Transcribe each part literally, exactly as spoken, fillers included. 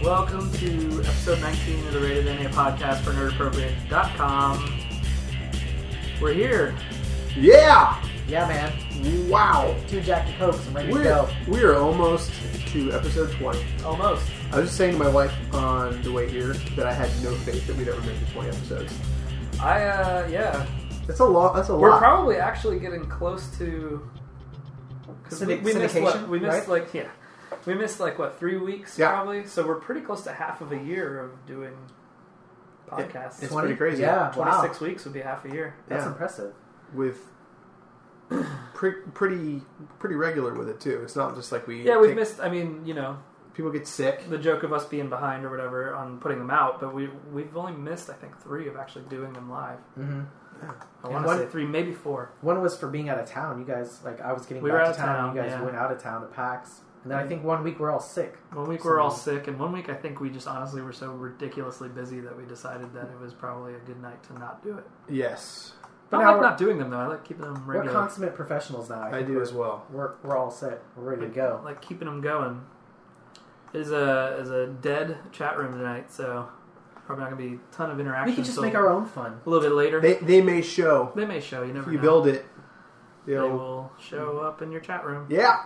Welcome to episode nineteen of the Rated N A podcast for nerd appropriate dot com. We're here. Yeah! Yeah, man. Wow. Two Jack and Cokes. I'm ready We're, to go. we are almost to episode twenty. Almost. I was just saying to my wife on the way here that I had no faith that we'd ever make to twenty episodes. I, uh, yeah. That's a lot. That's a We're lot. probably actually getting close to... 'cause we, Syndic- we missed, what, syndication, we missed right? like, yeah. We missed like, what, three weeks Yeah. probably? So we're pretty close to half of a year of doing podcasts. It's twenty? pretty crazy. Yeah, twenty-six wow. weeks would be half a year. That's Yeah. impressive. With pre- pretty pretty regular with it, too. It's not just like we... Yeah, we've take- missed, I mean, you know, People get sick. the joke of us being behind or whatever on putting them out, but we, we've only missed, I think, three of actually doing them live. Mm-hmm. I want to one- say three, maybe four. One was for being out of town. You guys, like, I was getting We were back out to of town. town, You guys yeah. went out of town to PAX. And then I think one week we're all sick. One week we we're all sick, and one week I think we just honestly were so ridiculously busy that we decided that it was probably a good night to not do it. Yes. But I now like we're- not doing them though. I like keeping them We're regular. consummate professionals now. I, I think do we're, as well. We're, we're all set. We're ready to go. Like keeping them going. Is a is a dead chat room tonight, so probably not gonna be a ton of interaction. We can just until make our own fun. a little bit later. They they may show. They may show. You never If you know. build it, they they'll... will show up in your chat room. Yeah.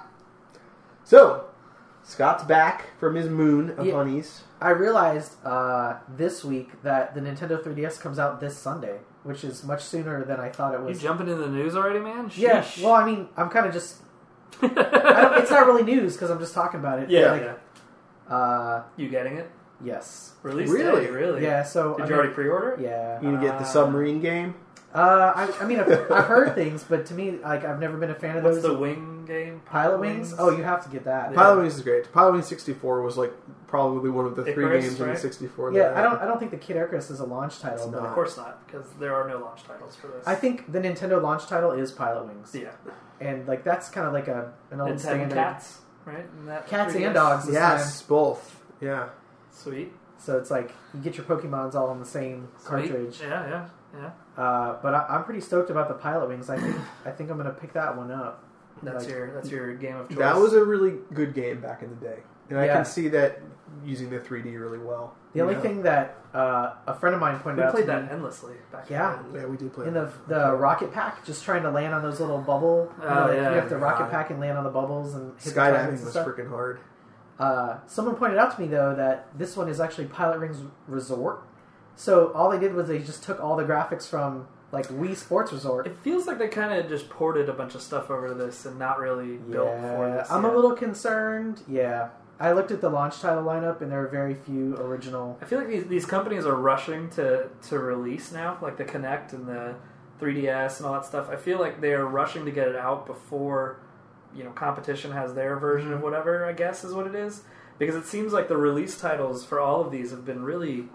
So, Scott's back from his moon of Yeah. honeys. I realized uh, this week that the Nintendo three D S comes out this Sunday, which is much sooner than I thought it You was. jumping into the news already, man? Yeah, Sheesh. well, I mean, I'm kind of just... I don't, it's not really news because I'm just talking about it. yeah, Like, yeah. Uh, You getting it? yes. Release Really? day, really? Yeah, so... Did I you mean, already pre-order? Yeah. You can get the Ah. submarine game. Uh, I, I mean, I've, I've heard things, but to me, like, I've never been a fan of What's those. the wing game? Pilot Wings? Oh, you have to get that. Yeah. Pilot Wings is great. Pilot Wings sixty-four was like probably one of the three Icarus, games on right? the sixty-four. Yeah, that I don't. I don't think the Kid Icarus is a launch title, It's but not. Of course not, because there are no launch titles for this. I think the Nintendo launch title is Pilot Wings, yeah. and like that's kind of like a an old Nintendo standard. cats, right? And that Cats three D S? and dogs. this Yes, both. Yeah. Sweet. So it's like you get your Pokemons all on the same Sweet. cartridge. Yeah, yeah, yeah. Uh, but I, I'm pretty stoked about the Pilot Wings. I think I think I'm gonna pick that one up. That's Like- your that's your game of choice. That was a really good game back in the day. And I Yeah. can see that using the three D really well. The only Yeah. thing that uh, a friend of mine pointed we out played to that me endlessly back Yeah. in the day. Yeah, we did play in that. the the rocket pack, just trying to land on those little bubble. you Oh, know, like, yeah. you have to rocket God. pack and land on the bubbles and hit the targets Skydiving and was stuff. freaking hard. Uh, someone pointed out to me though that this one is actually Pilot Rings Resort. So all they did was they just took all the graphics from like Wii Sports Resort. It feels like they kind of just ported a bunch of stuff over to this and not really built for Yeah, this. I'm yet. a little concerned. Yeah, I looked at the launch title lineup and there are very few original. I feel like these, these companies are rushing to, to release now, like the Kinect and the three D S and all that stuff. I feel like they are rushing to get it out before, you know, competition has their version Mm-hmm. of whatever, I guess is what it is. Because it seems like the release titles for all of these have been really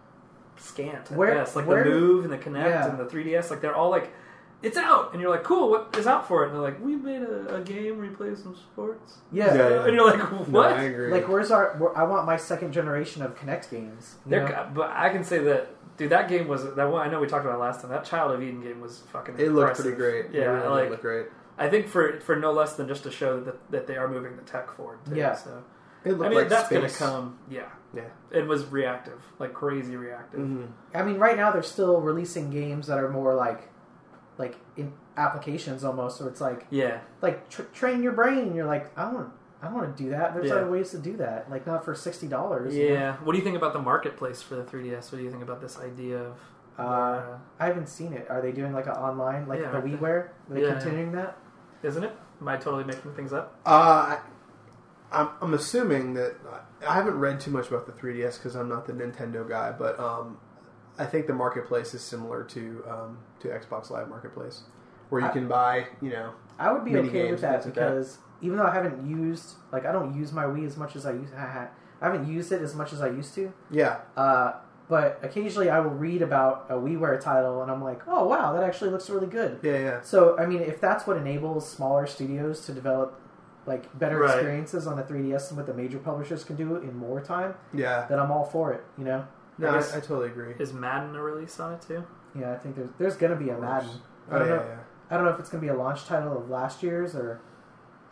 scant at Where- best. Like where- the Move and the Kinect Yeah. and the three D S, like they're all like, it's out! And you're like, cool, what is out for it? And they're like, we made a, a game where you play some sports. Yeah, Yeah, yeah. And you're like, No, what? I agree. like where's our? Where, I want my second generation of Kinect games. you They're, know? but I can say that, dude, that game was that one. I know we talked about it last time. That Child of Eden game was fucking. it looked impressive. pretty great. Yeah, it really like did look great. I think for for no less than just to show that that they are moving the tech forward. Too, Yeah. So It looked I mean like that's space. gonna come. Yeah. Yeah. It was reactive, like crazy reactive. Mm-hmm. I mean, right now they're still releasing games that are more like, like in applications almost. So it's like, Yeah. like tr- train your brain. You're like, I want, I want to do that. There's Yeah. other ways to do that. Like not for sixty dollars. Yeah. What do you think about the marketplace for the three D S? What do you think about this idea of? Uh, uh, I haven't seen it. Are they doing like an online, like Yeah, the aren't they? WiiWare? Are they Yeah, continuing that? isn't it? Am I totally making things up? Uh, I, I'm, I'm assuming that I haven't read too much about the three D S because I'm not the Nintendo guy, but um, I think the marketplace is similar to um, to Xbox Live Marketplace, where you I- can buy, you know, I would be Mini okay games with and that things like that. because even though I haven't used, like, I don't use my Wii as much as I used. I haven't used it as much as I used to. yeah, Uh, but occasionally I will read about a WiiWare title and I'm like, oh wow, that actually looks really good. yeah, yeah. So I mean, if that's what enables smaller studios to develop like better Right. experiences on the three D S than what the major publishers can do in more time, Yeah. then I'm all for it. You know? No, I I, guess- I totally agree. Is Madden a release on it too? Yeah, I think there's there's gonna be a Madden. I Oh, don't yeah, know. yeah. I don't know if it's gonna be a launch title of last year's or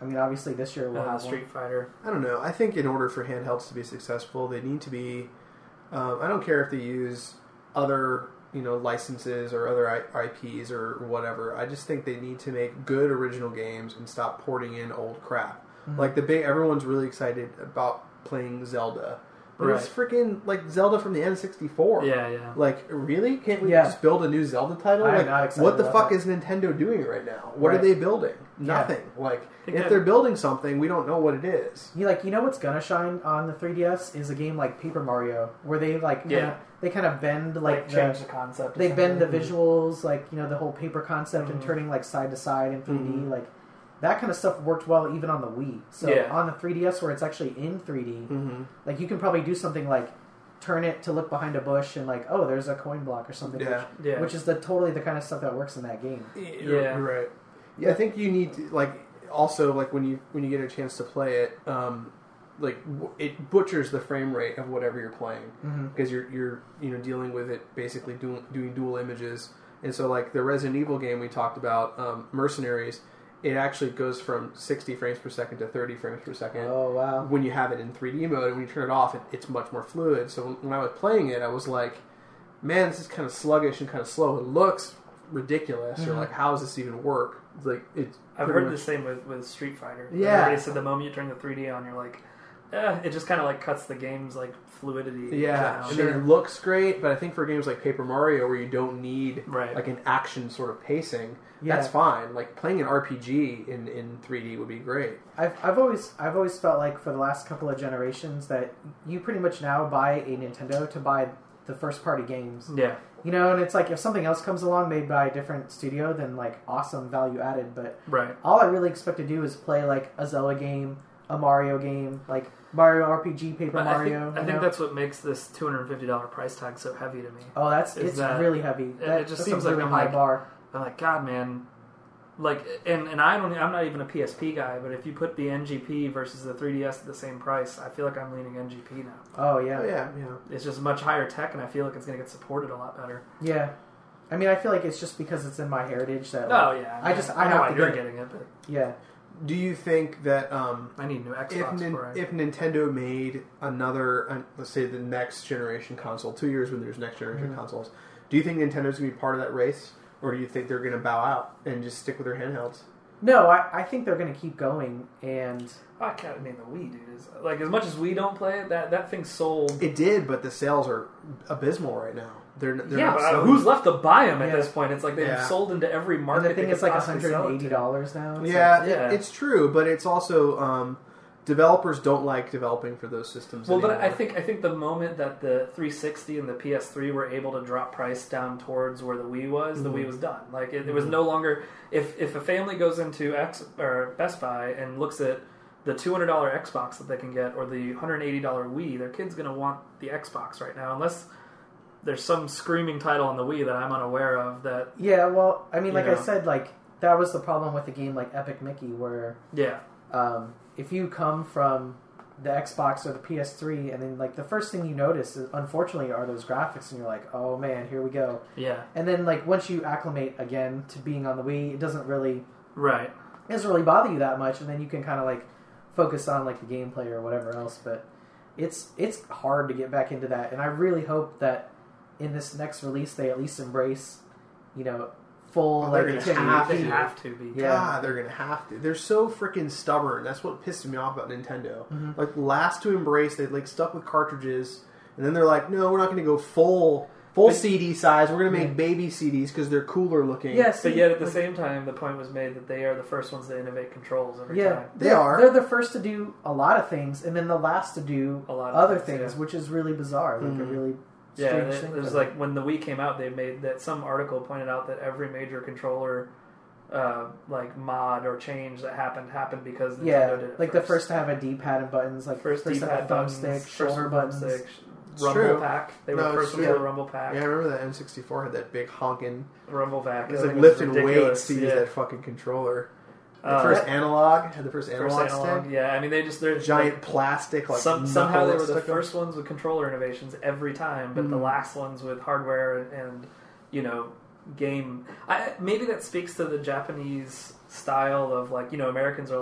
I mean, obviously this year we'll uh, have Street Fighter. I don't know. I think in order for handhelds to be successful, they need to be. Um, I don't care if they use other, you know, licenses or other I- IPs or whatever. I just think they need to make good original games and stop porting in old crap. Mm-hmm. Like the big, everyone's really excited about playing Zelda. But Right. it's freaking like Zelda from the N sixty-four. Yeah, yeah. Like, really? Can't we Yeah. just build a new Zelda title? I am Like, not excited what the about fuck that. is Nintendo doing right now? What Right. are they building? Nothing. Like, think if that- they're building something, we don't know what it is. You like you know what's gonna shine on the three D S is a game like Paper Mario, where they like kinda, Yeah. they kind of bend like, Like, the, change the concept. they bend the essentially. visuals, like you know the whole paper concept and Mhm. turning like side to side in three D, Mhm. like that kind of stuff worked well even on the Wii. So Yeah. on the three D S where it's actually in three D, Mm-hmm. like you can probably do something like turn it to look behind a bush and like oh there's a coin block or something, Yeah. which, Yeah. which is the totally the kind of stuff that works in that game. You're, Yeah. you're right. Yeah, I think you need to like also like when you when you get a chance to play it, um, like w- it butchers the frame rate of whatever you're playing Mm-hmm. because you're you're you know dealing with it basically doing doing dual images, and so like the Resident Evil game we talked about, um, Mercenaries, it actually goes from sixty frames per second to thirty frames per second. Oh wow. When you have it in three D mode, and when you turn it off, it, it's much more fluid. So when I was playing it, I was like, man, this is kind of sluggish and kind of slow. It looks ridiculous. Mhm. You're like, how does this even work? It's like it's. I've pretty heard much- the same with, with Street Fighter. Yeah. Everybody said the moment you turn the three D on, you're like, eh, it just kind of like cuts the game's like fluidity. Yeah, down. and then it looks great, but I think for games like Paper Mario, where you don't need Right. like an action sort of pacing, Yeah. that's fine. Like playing an R P G in, in three D would be great. I've, I've always I've always felt like for the last couple of generations that you pretty much now buy a Nintendo to buy the first party games. Yeah. You know, and it's like if something else comes along made by a different studio, then like awesome value added. But Right. all I really expect to do is play like a Zelda game, a Mario game, like Mario R P G, Paper But I Mario. think, I you think know? that's what makes this two hundred fifty dollars price tag so heavy to me. Oh, that's is it's that- really heavy. it That, just that's seems a like really I'm high like- bar. I'm like, God, man. Like, and, and I don't, I'm not even a P S P guy, but if you put the N G P versus the three D S at the same price, I feel like I'm leaning N G P now. Oh yeah, Oh, yeah, yeah. It's just much higher tech, and I feel like it's going to get supported a lot better. yeah. I mean, I feel like it's just because it's in my heritage that. Oh, Like, yeah. I just- I know have why to you're get it. getting it, but yeah. Do you think that um, I need a new if, Xbox nin- for it. if Nintendo made another, uh, let's say the next generation console, two years when there's next generation Mhm. consoles, do you think Nintendo's going to be part of that race? Or do you think they're going to bow out and just stick with their handhelds? No, I, I think they're going to keep going, and I can't. I mean, the Wii, dude, is like as much as we don't play it. That that thing sold. It did, but the sales are abysmal right now. They're, they're yeah, not but selling. who's left to buy them at Yeah. this point? It's like they've Yeah. sold into every and market. the thing they is could like possibly one hundred sell it eighty to. dollars now. It's Yeah, like- Yeah. It, it's true, but it's also um, developers don't like developing for those systems. Well, but anymore. I think I think the moment that the three sixty and the P S three were able to drop price down towards where the Wii was, the Mhm. Wii was done. Like it, it was Mhm. no longer if if a family goes into X or Best Buy and looks at the two hundred dollars Xbox that they can get or the one hundred eighty dollars Wii, their kid's going to want the Xbox right now, unless there's some screaming title on the Wii that I'm unaware of. That Yeah, well, I mean, You like know. I said, like that was the problem with a game like Epic Mickey, where yeah, um, if you come from the Xbox or the P S three, and then like the first thing you notice, is, unfortunately, are those graphics, and you're like, oh man, here we go. yeah, And then like once you acclimate again to being on the Wii, it doesn't really right. it doesn't really bother you that much, and then you can kind of like focus on like the gameplay or whatever else. But it's it's hard to get back into that, and I really hope that in this next release they at least embrace, you know, full Oh, they're like gonna ten have They eighty p. have to be. Yeah. God, they're gonna have to. They're so freaking stubborn. That's what pisses me off about Nintendo. Mhm. Like last to embrace, they like stuck with cartridges, and then they're like, no, we're not gonna go full full But- C D size. We're gonna make Yeah. baby C Ds because they're cooler looking. Yes, But yet, at the same time, the point was made that they are the first ones to innovate controls every Yeah, time. They they're, are. They're the first to do a lot of things, and then the last to do A lot of other things, things, yeah. which is really bizarre. Like a Mhm. really Yeah, strange it, thing. it was for like them. when the Wii came out, they made that some article pointed out that every major controller, uh, like mod or change that happened happened because Nintendo yeah, did it like first. the first to have a D-pad and buttons, like first first to have D-pad thumb buttons, stick, first shoulder buttons. thumbstick, It's Rumble true. Pack. They were No, the it's first ones true. with the Rumble Pack. Yeah, I remember the N sixty-four had that big honking. Rumble Pack. It was That like thing lifting ridiculous. weights to use yeah. that fucking controller. The Uh, first analog had the first First analog, analog. stick. Yeah, I mean they just they're Giant like, plastic like some, somehow they knuckle were the that stuck up. first ones with controller innovations every time, but the Mhm. last ones with hardware and, and you know game. I, maybe that speaks to the Japanese style of like you know Americans are like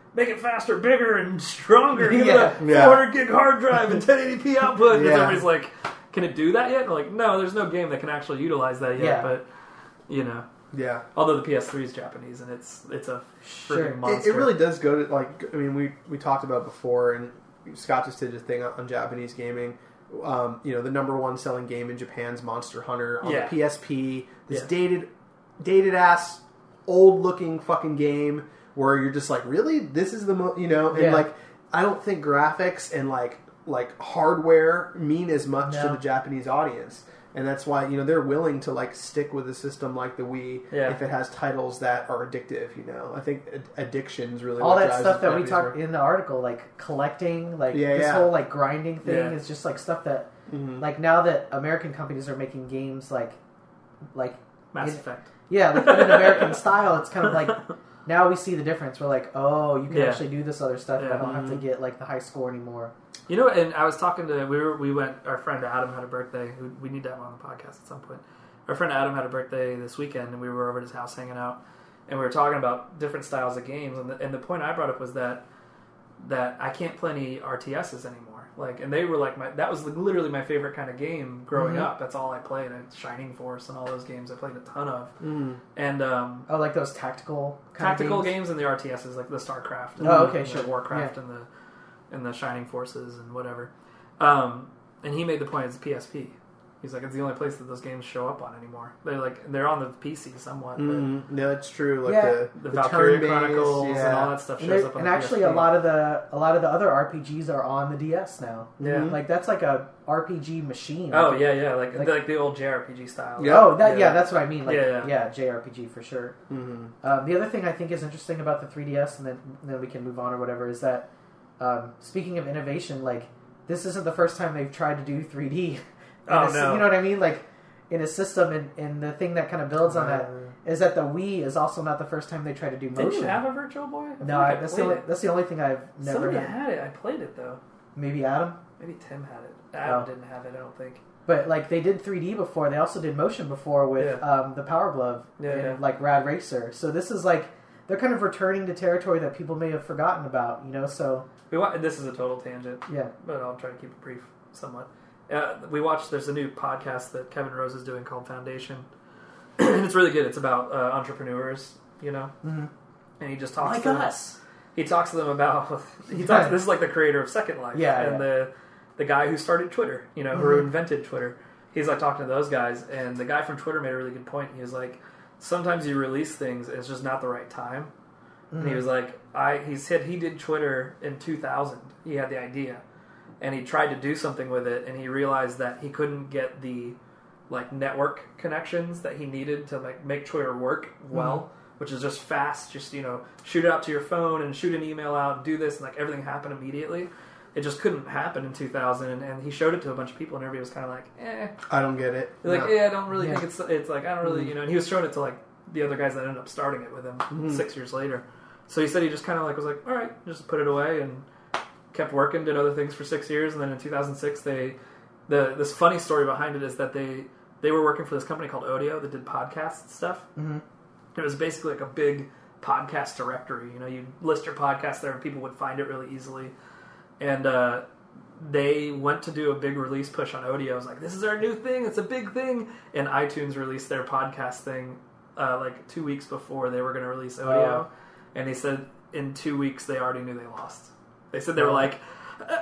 make it faster, bigger, and stronger. Give Yeah. it a Yeah. four hundred gig hard drive and ten eighty p output. Yeah. And everybody's like, can it do that yet? And we're like, no, there's no game that can actually utilize that yet. Yeah. But, you know. Yeah. Although the P S three is Japanese, and it's it's a Sure. freaking It- monster. It, it really does go to, like, I mean, we, we talked about before, and Scott just did a thing on, on Japanese gaming. Um, you know, the number one selling game in Japan's Monster Hunter on Yeah. the P S P. This Yeah. dated, dated ass, old looking fucking game where you're just like, really? This is the mo, you know? And Yeah. like, I don't think graphics and like, like hardware mean as much No. to the Japanese audience. And that's why, you know, they're willing to like stick with a system like the Wii Yeah. if it has titles that are addictive, you know. I think ad- addiction's really All what that drives stuff that we Japanese talked market. in the article, like collecting, like Yeah, this yeah. whole like grinding thing, Yeah. is just like stuff that, Mhm. like now that American companies are making games like, like Mass in- Effect. yeah, like in an American style, it's kind of like now we see the difference. We're like, oh, you can Yeah. actually do this other stuff. Yeah. I don't have to Mhm. get like the high score anymore. You know, and I was talking to we were we went. Our friend Adam had a birthday. Who we need to have on the podcast at some point. Our friend Adam had a birthday this weekend, and we were over at his house hanging out, and we were talking about different styles of games. And the, and the point I brought up was that that I can't play any R T Ss anymore. Like, and they were like my that was literally my favorite kind of game growing Mhm. up. That's all I played. And Shining Force and all those games I played a ton of. Mm. And um, Oh, like those tactical kind tactical of games. games and the R T Ss, like the StarCraft. And, Oh, okay, and sure. the Warcraft and the and the Shining Forces and whatever. Um, and he made the point it's P S P. He's like, it's the only place that those games show up on anymore. They're like they're on the P C somewhat, Mm. No, it's true. Like Yeah. the, but the, the Valkyria turn-based, Chronicles yeah. and all that stuff And, shows there- up on and the actually, P S P. a lot of the a lot of the other R P Gs are on the D S now. Yeah. Mhm. Like that's like a R P G machine. Oh yeah, yeah, like Like- like, the old J R P G style. Yeah. Oh, that yeah. Yeah. that's what I mean. Like Yeah, yeah, yeah. J R P G for sure. Mhm. Um, the other thing I think is interesting about the three D S, and then and then we can move on or whatever, is that um, speaking of innovation, like this isn't the first time they've tried to do three D. in Oh, a s- no. You know what I mean? Like in a system, and, and the thing that kind of builds on that Uh, is that the Wii is also not the first time they tried to do Didn't motion. you have a Virtual Boy? I feel no, like I, that's the played only, it. that's the only thing I've never Somebody had. had it. I played it though. Maybe Adam. Maybe Tim had it. Adam Oh. didn't have it. I don't think. But like they did three D before, they also did motion before with Yeah. um, the Power Glove Yeah, and yeah. like Rad Racer. So this is like they're kind of returning to territory that people may have forgotten about, you know. So We wa- This is a total tangent, yeah, but I'll try to keep it brief somewhat. Uh, we watched. There's a new podcast that Kevin Rose is doing called Foundation, and it's really good. It's about uh, entrepreneurs, you know, mm-hmm. and he just talks like to them. us. He talks to them about. He talks. This is like the creator of Second Life, Yeah, and yeah. the the guy who started Twitter, you know, who Mhm. invented Twitter. He's like talking to those guys, and the guy from Twitter made a really good point. He was like, sometimes you release things, and it's just not the right time. And he Mhm. was like, I. He said he did Twitter in two thousand. He had the idea, and he tried to do something with it, and he realized that he couldn't get the like network connections that he needed to like make Twitter work well, which is just fast. Just you know, shoot it out to your phone and shoot an email out, and do this, and like everything happened immediately. It just couldn't happen in two thousand, and, and he showed it to a bunch of people, and everybody was kind of like, eh. I don't get it. They're like, No. yeah, I don't really Yeah. think it's. It's like I don't really, Mhm. you know. And he was showing it to like the other guys that ended up starting it with him Mhm. six years later. So he said he just kind of like was like, all right, just put it away and kept working, did other things for six years, and then in two thousand six, they the this funny story behind it is that they they were working for this company called Odeo that did podcast stuff. Mhm. It was basically like a big podcast directory. You know, you list your podcast there, and people would find it really easily. And uh, they went to do a big release push on Odeo. It was like, this is our new thing. It's a big thing. And iTunes released their podcast thing uh, like two weeks before they were going to release Odeo. Oh. And they said in two weeks they already knew they lost. They said they were Oh. like, uh,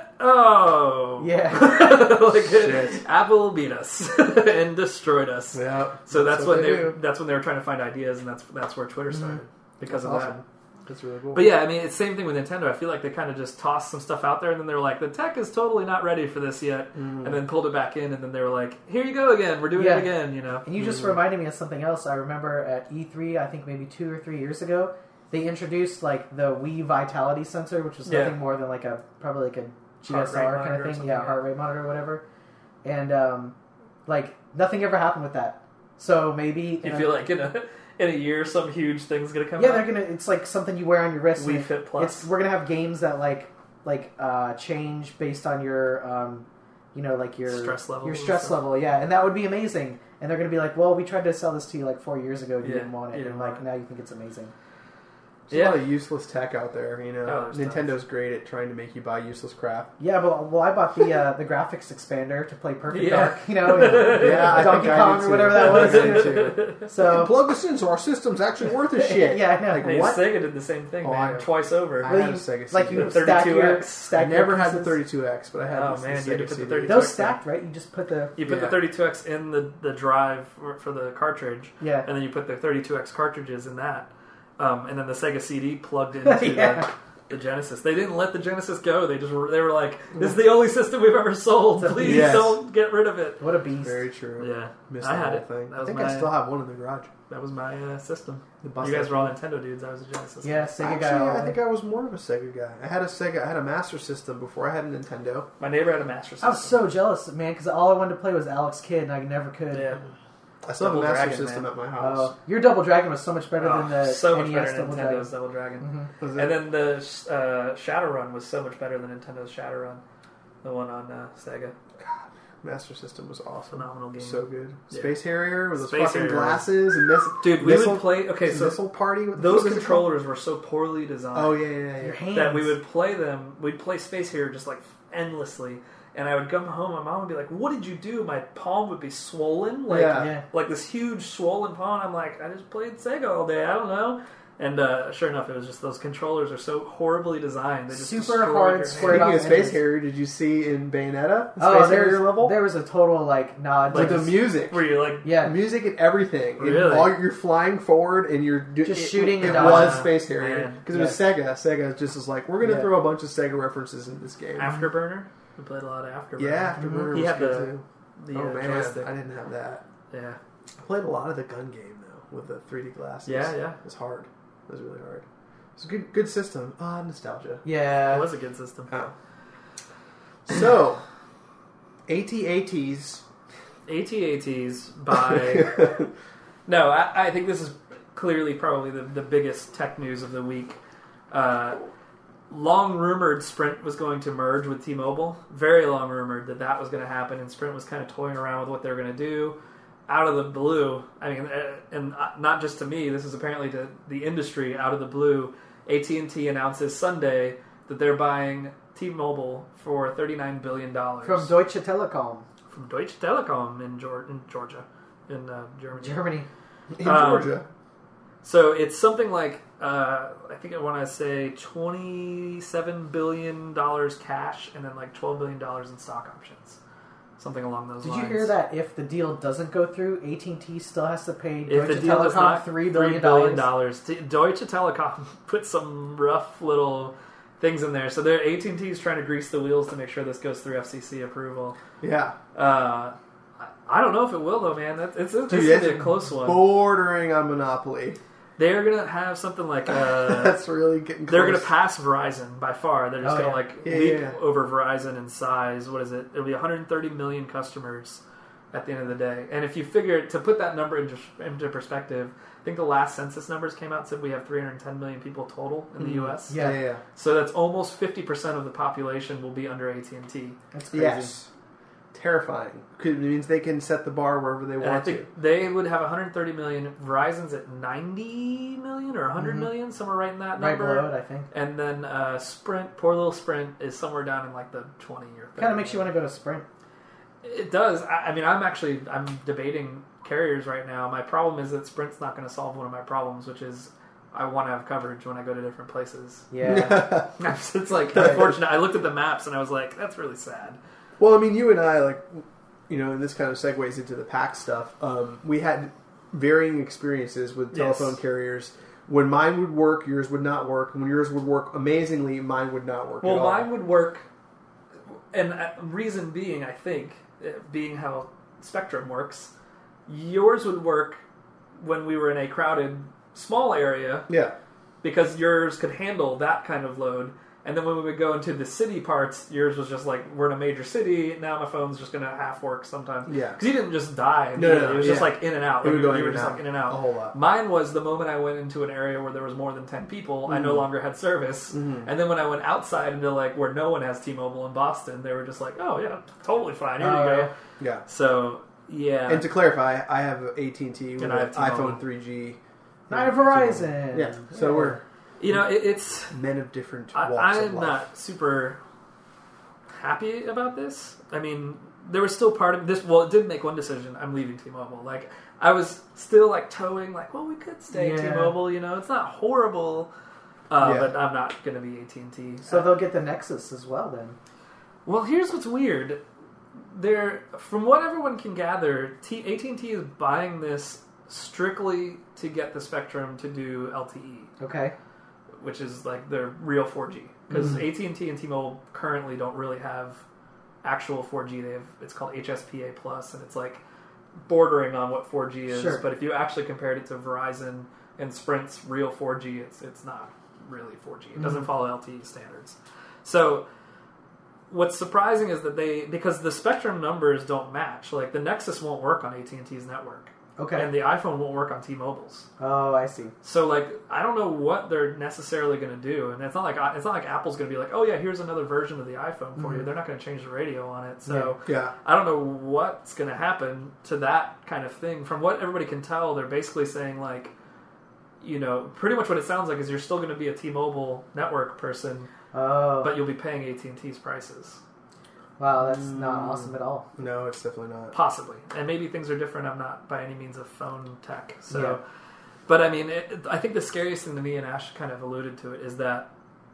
oh. Yeah. like, Shit. Apple beat us and destroyed us. Yeah. So that's, what when they they, do. that's when they were trying to find ideas, and that's that's where Twitter started because That's of awesome. that. That's really cool. But yeah, I mean, it's the same thing with Nintendo. I feel like they kind of just tossed some stuff out there, and then they were like, the tech is totally not ready for this yet, Mhm. and then pulled it back in, and then they were like, here you go again, we're doing Yeah. it again, you know. And you just Mhm. reminded me of something else. I remember at E three, I think maybe two or three years ago, they introduced like the Wii Vitality sensor, which was Yeah. nothing more than like a probably like a G Heart S rate R monitor kind or of thing, something, yeah, yeah. heart rate monitor or whatever. And um, like nothing ever happened with that. So maybe You in feel a- like in a in a year, some huge thing's gonna come yeah, out. they're gonna. It's like something you wear on your wrist. Wii and Fit Plus. It's, we're gonna have games that like like uh, change based on your um, you know like your Stress level Your and stress stuff. level, yeah, and that would be amazing. And they're gonna be like, well, we tried to sell this to you like four years ago, and you Yeah, didn't want it, you and didn't like want it. now you think it's amazing. There's Yeah. a lot of useless tech out there, you know. Oh, there's Nintendo's great at trying to make you buy useless crap. Yeah, but well, I bought the uh, the graphics expander to play Perfect Yeah. Dark. You know, and Yeah, I Donkey think I Kong did or too. whatever that was. I did too. So Plug this in so our system's actually worth a shit. yeah, I know. Like, Hey, what? Sega did the same thing, Oh, man, I- twice over. I Well, had a you- Sega like C D. you The stack your thirty-two X. stack I your never had the pieces. thirty-two X, but I had Oh, the, man, the you had to Sega put the C D. thirty-two Those X stacked, right? You just put the You put Yeah. the thirty-two X in the, the drive for, for the cartridge, yeah. and then you put the thirty-two X cartridges in that, um, and then the Sega C D plugged into Yeah. the, the Genesis. They didn't let the Genesis go. They just were, they were like, "This is the only system we've ever sold. Please Yes. don't get rid of it." What a beast! Very true. Yeah, Missed I the had whole it. thing. That I was think my- I still have one in the garage. That was my uh, system. The You guys were all Nintendo dudes. I was a Genesis. Yeah, Sega Actually, guy. all I the think way. I was more of a Sega guy. I had a Sega. I had a Master System before I had a Nintendo. My neighbor had a Master System. I was so jealous, man, because all I wanted to play was Alex Kidd, and I never could. yeah. I still have a Double Master Dragon, System man. at my house. Oh, your Double Dragon was so much better Oh, than the so much N E better S than Double Nintendo's Dragon. Double Dragon. Mhm. Was it? And then the uh, Shadowrun was so much better than Nintendo's Shadowrun, the one on uh, Sega. Master System was awesome. Phenomenal game. So good. Yeah. Space Harrier with those Space fucking Harrier. glasses and miss- Dude, we missile, would play. Okay, so missile party with the those fuck is it controllers were so poorly designed called? Oh yeah, yeah, Your yeah. hands. that we would play them. We'd play Space Hero just like endlessly, and I would come home. My mom would be like, "What did you do?" My palm would be swollen, like Yeah. Yeah. like this huge swollen palm. I'm like, I just played Sega all day. I don't know. And uh, sure enough, it was just those controllers are so horribly designed. They just Super destroy hard, your squared hand. Speaking of off Space enemies. Harrier, did you see in Bayonetta the Oh, Space there Harrier was, level? there was a total like nod. Like to the just- music. Where you like, Yeah. Music and everything. And Really? all, you're flying forward and you're do- Just it, shooting It, and it was dodging. Space Harrier Man. because it was Sega. Sega just was like, we're going to Yeah. throw a bunch of Sega references in this game. Afterburner. We played a lot of Afterburner. Yeah, Afterburner Mhm. was He had good the- too. The oh uh, man, joystick. I didn't have that. Yeah. I played a lot of the gun game though with the three D glasses. Yeah, yeah. It was hard. It was really hard. It's a good, good system. Ah, nostalgia. It Yeah. was a good system. Oh. So, AT-ATs. AT-ATs by... No, I, I think this is clearly probably the, the biggest tech news of the week. Uh, long rumored Sprint was going to merge with T-Mobile. Very long rumored that that was going to happen, and Sprint was kind of toying around with what they were going to do. Out of the blue, I mean, uh, and not just to me, this is apparently to the industry, out of the blue, A T and T announces Sunday that they're buying T-Mobile for thirty-nine billion dollars. From Deutsche Telekom, From Deutsche Telekom in, Geor- in Georgia, in uh, Germany. Germany. In Um, Georgia. So it's something like, uh, I think I want to say twenty-seven billion dollars cash and then like twelve billion dollars in stock options. Something along those Did lines. you hear that? If the deal doesn't go through, A T and T still has to pay If the Deutsche deal does Telekom not, three three billion billion dollars. dollars. Deutsche Telekom put some rough little things in there. So they're A T and T is trying to grease the wheels to make sure this goes through F C C approval. Yeah. Uh, I don't know if it will though, man. That's it's, it's Dude, going to that's be a close one. bordering on monopoly. They're going to have something like uh, That's really getting close. they're going to pass Verizon by far. They're just Oh, going to yeah. like Yeah, leap yeah, yeah. over Verizon in size. What is it? It'll be one hundred thirty million customers at the end of the day. And if you figure to put that number into, into perspective, I think the last census numbers came out and said we have three hundred ten million people total in the U S. Yeah. Yeah, yeah. So that's almost fifty percent of the population will be under A T and T. That's crazy. Yes. Terrifying. 'Cause it means they can set the bar wherever they And I want think to. they would have one hundred thirty million. Verizon's at ninety million or one hundred Mhm. million, somewhere right in that Right number. below it, I think. And then uh, Sprint, poor little Sprint, is somewhere down in like the twenty or thirty. Kind of makes you want to go to Sprint. It does. I, I mean, I'm actually I'm debating carriers right now. My problem is that Sprint's not going to solve one of my problems, which is I want to have coverage when I go to different places. Yeah. It's like unfortunate. I looked at the maps and I was like, that's really sad. Well, I mean, you and I, like, you know, and this kind of segues into the PAC stuff. Um, we had varying experiences with Yes. telephone carriers. When mine would work, yours would not work. When yours would work amazingly, mine would not work Well, at all. mine would work, and uh, reason being, I think, uh, being how Spectrum works, yours would work when we were in a crowded, small area Yeah. because yours could handle that kind of load. And then when we would go into the city parts, yours was just like, we're in a major city, now my phone's just going to half work sometimes. Yeah. Because you didn't just die. No, no, no, It was just yeah. like in and out. It would Like, go you in were and just out. like in and out. A whole lot. Mine was the moment I went into an area where there was more than ten people, I no Mhm. longer had service. Mhm. And then when I went outside into like where no one has T-Mobile in Boston, they were just like, oh yeah, totally fine. Here Oh, you go. yeah. Yeah. So, yeah. And to clarify, I have A T and T with And I an have T-Mobile. iPhone three G. I have Verizon. Yeah. So we're You know, it, it's men of different I, walks of I'm life. not super happy about this. I mean, there was still part of this. Well, it did make one decision. I'm leaving T-Mobile. Like, I was still like towing, like, well, we could stay at Yeah. T-Mobile. You know, it's not horrible, uh, Yeah. but I'm not going to be A T and T. So they'll get the Nexus as well then. Well, here's what's weird. They're, from what everyone can gather, T- A T and T is buying this strictly to get the spectrum to do L T E, Okay. which is like their real four G. Because Mhm. A T and T and T-Mobile currently don't really have actual four G. They have, it's called H S P A plus, and it's like bordering on what four G is. Sure. But if you actually compared it to Verizon and Sprint's real four G, it's it's not really four G. It doesn't Mhm. follow L T E standards. So what's surprising is that they, because the spectrum numbers don't match. Like the Nexus won't work on A T and T's network, Okay. and the iPhone won't work on T-Mobile's. Oh, I see. So like I don't know what they're necessarily going to do, and it's not like it's not like Apple's going to be like, oh yeah, here's another version of the iPhone for you. Mhm. They're not going to change the radio on it. So Yeah. I don't know what's going to happen to that kind of thing. From what everybody can tell, they're basically saying like, you know, pretty much what it sounds like is you're still going to be a T-Mobile network person, Oh. but you'll be paying A T and T's prices. Wow, that's not Mm. awesome at all. No, it's definitely not. Possibly, and maybe things are different. I'm not by any means a phone tech, so. Yeah. But I mean, it, I think the scariest thing to me, and Ash kind of alluded to it, is that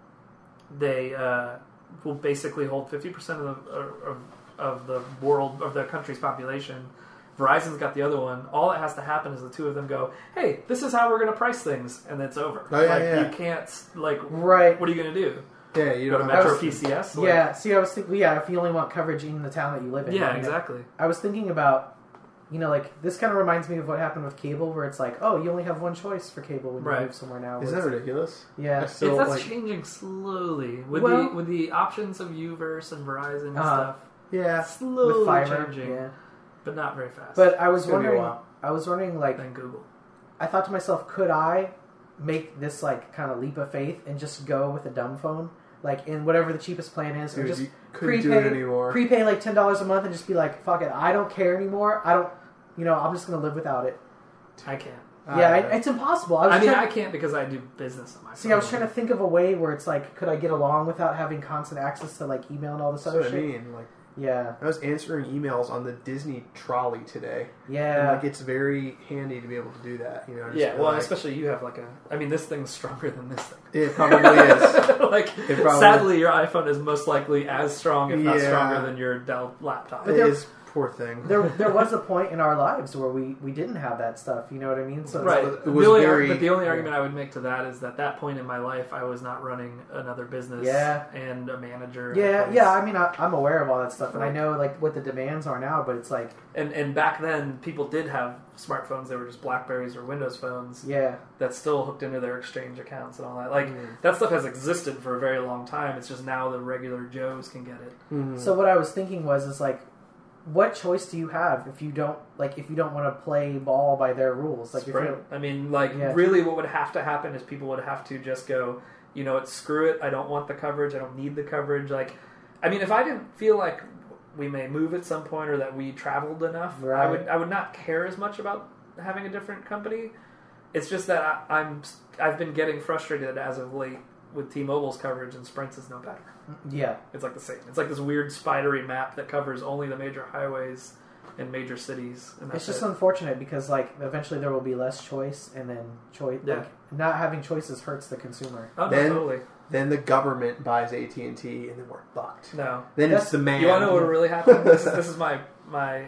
they uh, will basically hold fifty percent of the of, of the world of the country's population. Verizon's got the other one. All that has to happen is the two of them go, "Hey, this is how we're going to price things," and it's over. Oh, yeah, like yeah. you can't like. Right. What are you going to do? Yeah, you Go to don't Metro have P C S? Like- Yeah, see, I was thinking, yeah, if you only want coverage in the town that you live in. Yeah, you know. exactly. I was thinking about, you know, like, this kind of reminds me of what happened with cable, where it's like, oh, you only have one choice for cable when you Right. move somewhere now. Isn't where that it's- ridiculous? Yeah. I still, It's, that's like, changing slowly with Well- the with the options of Uverse and Verizon and Uh-huh. stuff. yeah. Slowly With fiber. changing, Yeah. but not very fast. But I was It's gonna be a wondering, while. I was wondering, like, than Google. I thought to myself, could I make this, like, kind of leap of faith and just go with a dumb phone? Like, in whatever the cheapest plan is, or Dude, just you couldn't do it anymore. prepay like ten dollars a month and just be like, fuck it, I don't care anymore. I don't, you know, I'm just going to live without it. I can't. yeah, Uh, I, it's impossible. I, was I mean, trying, I can't because I do business on my phone. see, I was trying to think of a way where it's like, could I get along without having constant access to, like, email and all this That's other what I shit? mean. Like, Yeah. I was answering emails on the Disney trolley today. And, Yeah. like, it's very handy to be able to do that. You know. just Yeah, be well, like, especially you have like a. I mean, this thing's stronger than this thing. it probably is. like, It probably- sadly, your iPhone is most likely as strong, if not Yeah. stronger, than your Dell laptop. But It there- is poor thing. There, there was a point in our lives where we, we didn't have that stuff. You know what I mean? So it's Right. like- It was the only, very- but the only yeah. argument I would make to that is that that point in my life, I was not running another business Yeah. and a manager. and a Yeah, place. yeah. I mean, I, I'm aware of all that stuff, and I know like what the demands are now. But it's like, And and back then, people did have smartphones. They were just Blackberries or Windows phones yeah, that still hooked into their Exchange accounts and all that. Like Mm. that stuff has existed for a very long time. It's just now the regular Joes can get it. Mhm. So what I was thinking was, is like, what choice do you have if you don't like if you don't want to play ball by their rules? Like, if Sprint. you I mean, like Yeah. really, what would have to happen is people would have to just go, you know, what, screw it. I don't want the coverage. I don't need the coverage. Like, I mean, if I didn't feel like we may move at some point or that we traveled enough, I Right. would I would not care as much about having a different company. It's just that I, I'm I've been getting frustrated as of late with T-Mobile's coverage, and Sprint's is no better. yeah, It's like the same. It's like this weird spidery map that covers only the major highways in major cities, and that's it's just it. unfortunate because like eventually there will be less choice, and then choice Yeah. like not having choices hurts the consumer. Oh, no, Then- totally. Then the government buys A T and T, and then we're fucked. No. Then That's- it's the man. You want to know what really happened? This is, this is my my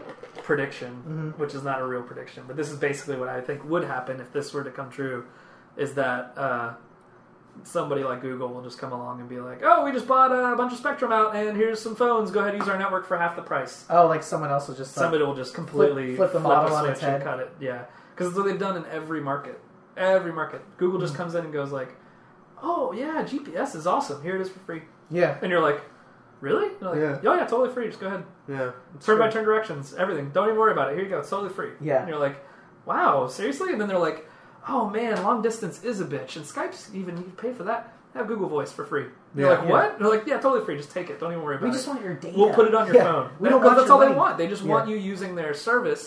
prediction, Mhm. which is not a real prediction, but this is basically what I think would happen if this were to come true. Is that uh, somebody like Google will just come along and be like, "Oh, we just bought a bunch of Spectrum out, and here's some phones. Go ahead, use our network for half the price." Oh, like someone else will just like, Somebody will just completely flip the a model on its switch and head. cut it. Yeah, because that's what they've done in every market. Every market, Google Mm. just comes in and goes like, "Oh yeah, G P S is awesome. Here it is for free." yeah, And you're like, really? You're like, Yeah. Oh, yeah, totally free. Just go ahead. Yeah. it's Turn by true. turn directions, everything. Don't even worry about it. Here you go. It's totally free. Yeah. And you're like, wow, seriously? And then they're like, oh, man, long distance is a bitch. And Skype's even, you pay for that. Have Google Voice for free. And you're Yeah. like, Yeah. what? And they're like, yeah, totally free. Just take it. Don't even worry about we it. just want your data. We'll put it on your Yeah. phone. We don't Because want that's your all money. they want. They just Yeah. want you using their service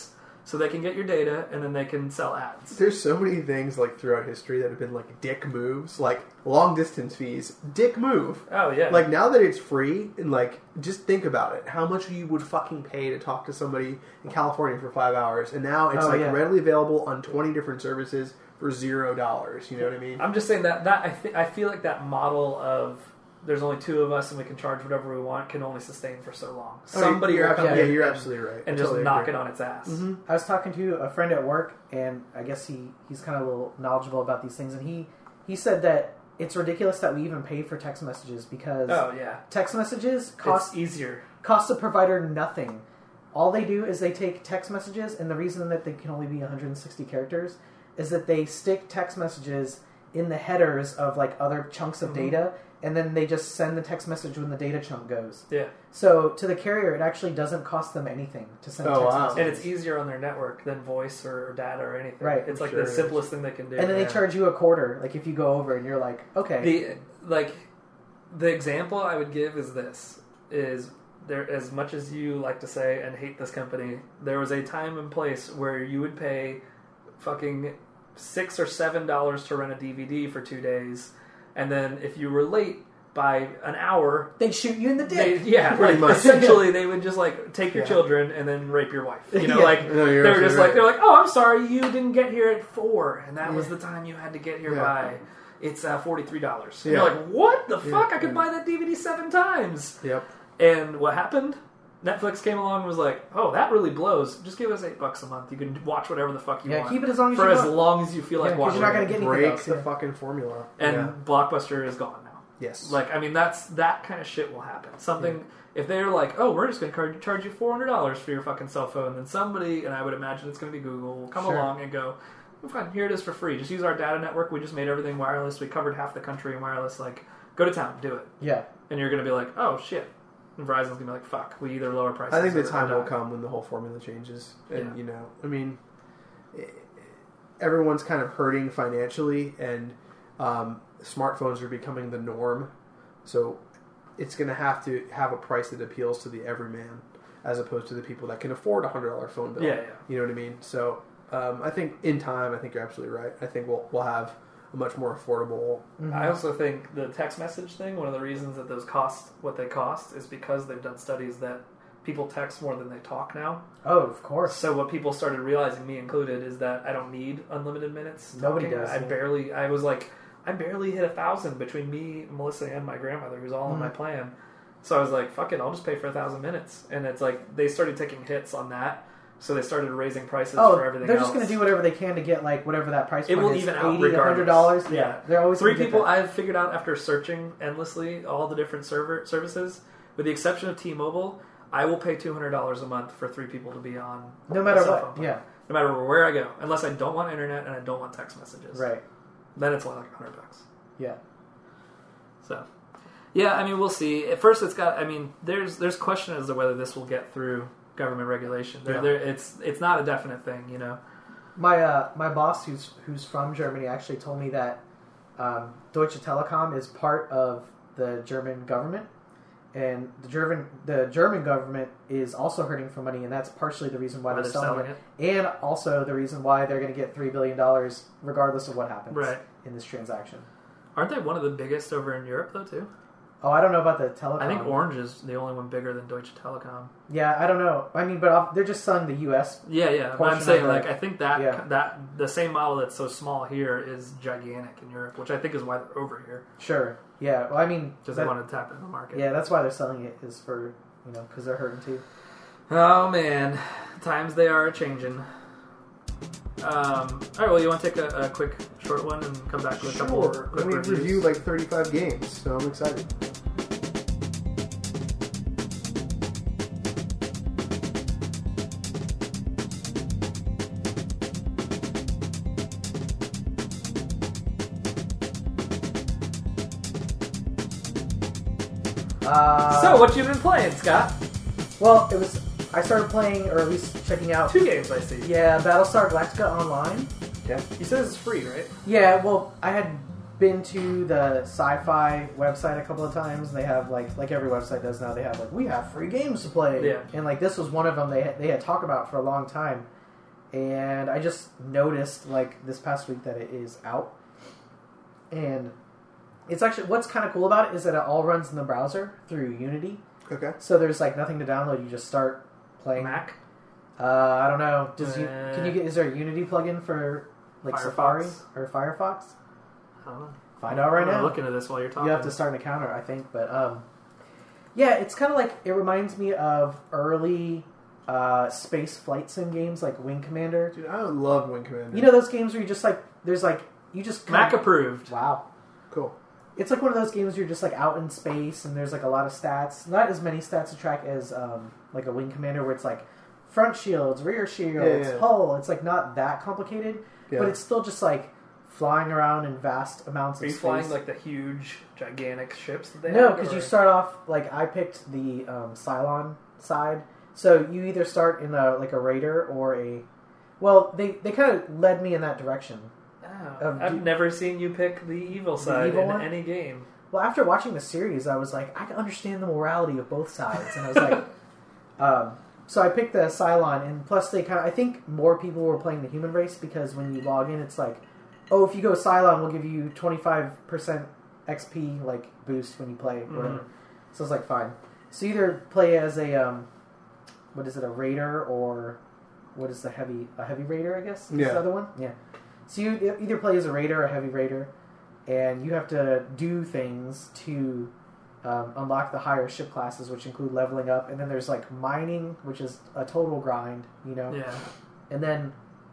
so they can get your data and then they can sell ads. There's so many things like throughout history that have been like dick moves, like long distance fees, dick move. Oh yeah. Like now that it's free, and like just think about it, how much you would fucking pay to talk to somebody in California for five hours, and now it's Oh, like yeah. readily available on twenty different services for zero dollars. You know what I mean? I'm just saying that that I think I feel like that model of there's only two of us and we can charge whatever we want can only sustain for so long. Oh, Somebody you're will come absolutely, in yeah, you're and, absolutely right. and I just totally knock agree. it on its ass. Mm-hmm. I was talking to a friend at work, and I guess he, he's kind of a little knowledgeable about these things, and he, he said that it's ridiculous that we even pay for text messages because Oh yeah, text messages cost it's easier. cost the provider nothing. All they do is they take text messages, and the reason that they can only be one hundred sixty characters is that they stick text messages in the headers of like other chunks of Mm-hmm. data, and then they just send the text message when the data chunk goes. Yeah, So to the carrier, it actually doesn't cost them anything to send Oh, text wow. messages. and it's easier on their network than voice or, or data or anything. Right. It's like Sure the is. simplest thing they can do. And then Yeah. they charge you a quarter, like if you go over and you're like, okay. The like the example I would give is this: is there as much as you like to say and hate this company, there was a time and place where you would pay fucking six or seven dollars to rent a D V D for two days, and then if you were late by an hour, They'd shoot you in the they, dick. yeah, Pretty like much. essentially they would just like take your Yeah. children and then rape your wife. You know, Yeah. like No, you're they were absolutely just like right. they're like, oh, I'm sorry, you didn't get here at four, and that was Yeah. the time you had to get here Yeah. by. It's uh, forty three dollars. Yeah. You're like, what the Yeah. fuck? I could Yeah. buy that D V D seven times. Yep. And what happened? Netflix came along and was like, oh, that really blows. Just give us eight bucks a month. You can watch whatever the fuck you Yeah, want. keep it as long as for you as want. long as you feel like Yeah, 'cause watching. you're not gonna it. get anything Break else, the yeah. fucking formula. And yeah. Blockbuster is gone now. Yes. Like, I mean, that's that kind of shit will happen. Something if they're like, oh, we're just going to charge you four hundred dollars for your fucking cell phone, then somebody, and I would imagine it's going to be Google, will come Sure. along and go, oh, fine, here it is for free. Just use our data network. We just made everything wireless. We covered half the country in wireless. Like, go to town, do it. Yeah. And you're going to be like, oh shit. And Verizon's going to be like, fuck. We either lower prices. I think the or- time or will die. come when the whole formula changes, and Yeah. you know, I mean, eh, everyone's kind of hurting financially, and um, smartphones are becoming the norm. So it's going to have to have a price that appeals to the everyman, as opposed to the people that can afford a hundred dollar phone bill. Yeah, yeah. You know what I mean? So um, I think in time, I think you're absolutely right. I think we'll we'll have a much more affordable. I also think the text message thing, one of the reasons that those cost what they cost is because they've done studies that people text more than they talk now. Oh, of course. So what people started realizing, me included, is that I don't need unlimited minutes. Nobody talking. does, I yeah. barely, I was like, I barely hit a thousand between me, Melissa, and my grandmother, who's all on Mm-hmm. my plan. So I was like, fuck it, I'll just pay for a thousand minutes. And it's like, they started taking hits on that. So they started raising prices Oh, for everything they're else. just going to do whatever they can to get like whatever that price It point will is. even out eighty, one hundred regardless. dollars. Yeah. Yeah, they're always Three gonna get people that. I've figured out after searching endlessly all the different server services, with the exception of T-Mobile, I will pay two hundred dollars a month for three people to be on. No a matter cell what, phone plan. yeah. No matter where I go, unless I don't want internet and I don't want text messages. Right. Then it's only like a hundred bucks. Yeah. So, yeah, I mean, we'll see. At first, it's got. I mean, there's there's question as to whether this will get through government regulation. There, Yeah. there, it's it's not a definite thing, you know. My uh, my boss, who's who's from Germany, actually told me that um, Deutsche Telekom is part of the German government, and the German the German government is also hurting for money, and that's partially the reason why, Why they're, they're selling, selling it, and also the reason why they're going to get three billion dollars regardless of what happens Right. in this transaction. Aren't they one of the biggest over in Europe though too? Oh, I don't know about the Telecom. I think Orange is the only one bigger than Deutsche Telekom. Yeah, I don't know. I mean, but I'll- they're just selling the U S. Yeah, yeah. But Portion I'm saying, of the- like, I think that Yeah. that the same model that's so small here is gigantic in Europe, which I think is why they're over here, Sure. Yeah. Well, I mean, because they that- want to tap into the market. yeah, that's why they're selling it is for you know because they're hurting too. Oh man, times they are changing. Um, all right, well, you want to take a, a quick, short one and come back with a couple Sure. quick We reviews? reviewed like thirty-five games, so I'm excited. Uh, So, what you been playing, Scott? well, it was I started playing or at least checking out. Two games I see. Yeah, Battlestar Galactica Online. Yeah. You said it's free, right? Yeah, well, I had been to the sci-fi website a couple of times. They have like like every website does now. They have like we have free games to play. Yeah. And like this was one of them they had, they had talked about for a long time. and I just noticed like this past week that it is out, and it's actually what's kind of cool about it is that it all runs in the browser through Unity. Okay. So there's like nothing to download. You just start playing. Mac. Uh, I don't know. Does you Uh, can you get? Is there a Unity plugin for like Firefox? Safari or Firefox? I don't know. Find out right I'm gonna now. look into this while you're talking. You have to start an account, I think, but um, yeah, it's kind of like it reminds me of early uh, space flight sim games like Wing Commander. Dude, I love Wing Commander. You know those games where you just like there's like you just kind Mac of, approved. wow. Cool. It's like one of those games where you're just like out in space and there's like a lot of stats. Not as many stats to track as um, like a Wing Commander where it's like front shields, rear shields, Yeah, yeah. hull. It's like not that complicated, Yeah. but it's still just like flying around in vast amounts Are of you space. flying like the huge, gigantic ships that they No, have? because or- you start off like I picked the um, Cylon side, so you either start in a like a raider or a. Well, they they kind of led me in that direction. Oh, Um, I've do- never seen you pick the evil side evil in one? any game. Well, after watching the series, I was like, I can understand the morality of both sides, and I was like, um, so I picked the Cylon, and plus they kind of, I think more people were playing the human race because when you log in, it's like, oh, if you go Cylon, we'll give you twenty-five percent X P like boost when you play, whatever. Mhm. So I was like, fine. So either play as a, um, what is it, a raider, or what is the heavy, a heavy raider, I guess? Is Yeah. the other one? Yeah. So you either play as a raider or a heavy raider, and you have to do things to um, unlock the higher ship classes, which include leveling up, and then there's like mining, which is a total grind, you know? Yeah. And then,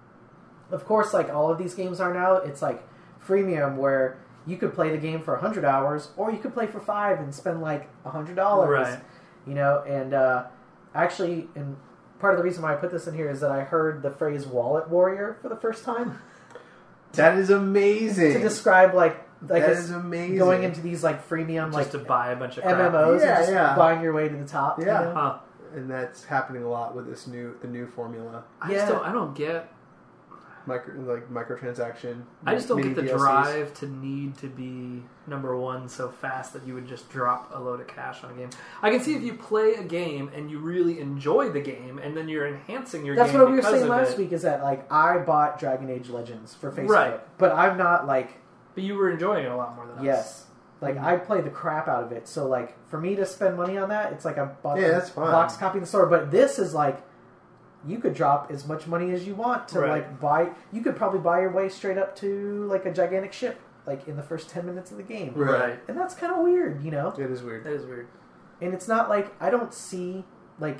of course, like all of these games are now, it's like freemium where you could play the game for one hundred hours, or you could play for five and spend like one hundred dollars. Right. You know, and uh, actually, and part of the reason why I put this in here is that I heard the phrase wallet warrior for the first time That is amazing. to describe like, like that this- is amazing. going into these like freemium Just like to buy a bunch of crap. M M Os Yeah, and just yeah. buying your way to the top. you Yeah. know? Huh. and that's happening a lot with this new the new formula. I Yeah. just don't. I don't get. Micro like microtransaction. I just don't mini get the D L Cs. drive to need to be number one so fast that you would just drop a load of cash on a game. I can see if you play a game and you really enjoy the game, and then you're enhancing your That's game what we were because saying of last it. week. Is that like I bought Dragon Age Legends for Facebook, Right. but I'm not like But you were enjoying it a lot more than us. yes, like I play the crap out of it. So like for me to spend money on that, it's like I bought Yeah, the that's fine. box copy in the store. But this is like you could drop as much money as you want to Right. like buy. You could probably buy your way straight up to like a gigantic ship, like in the first ten minutes of the game, Right. Right. and that's kind of weird, you know. It is weird. That is weird. And it's not like I don't see like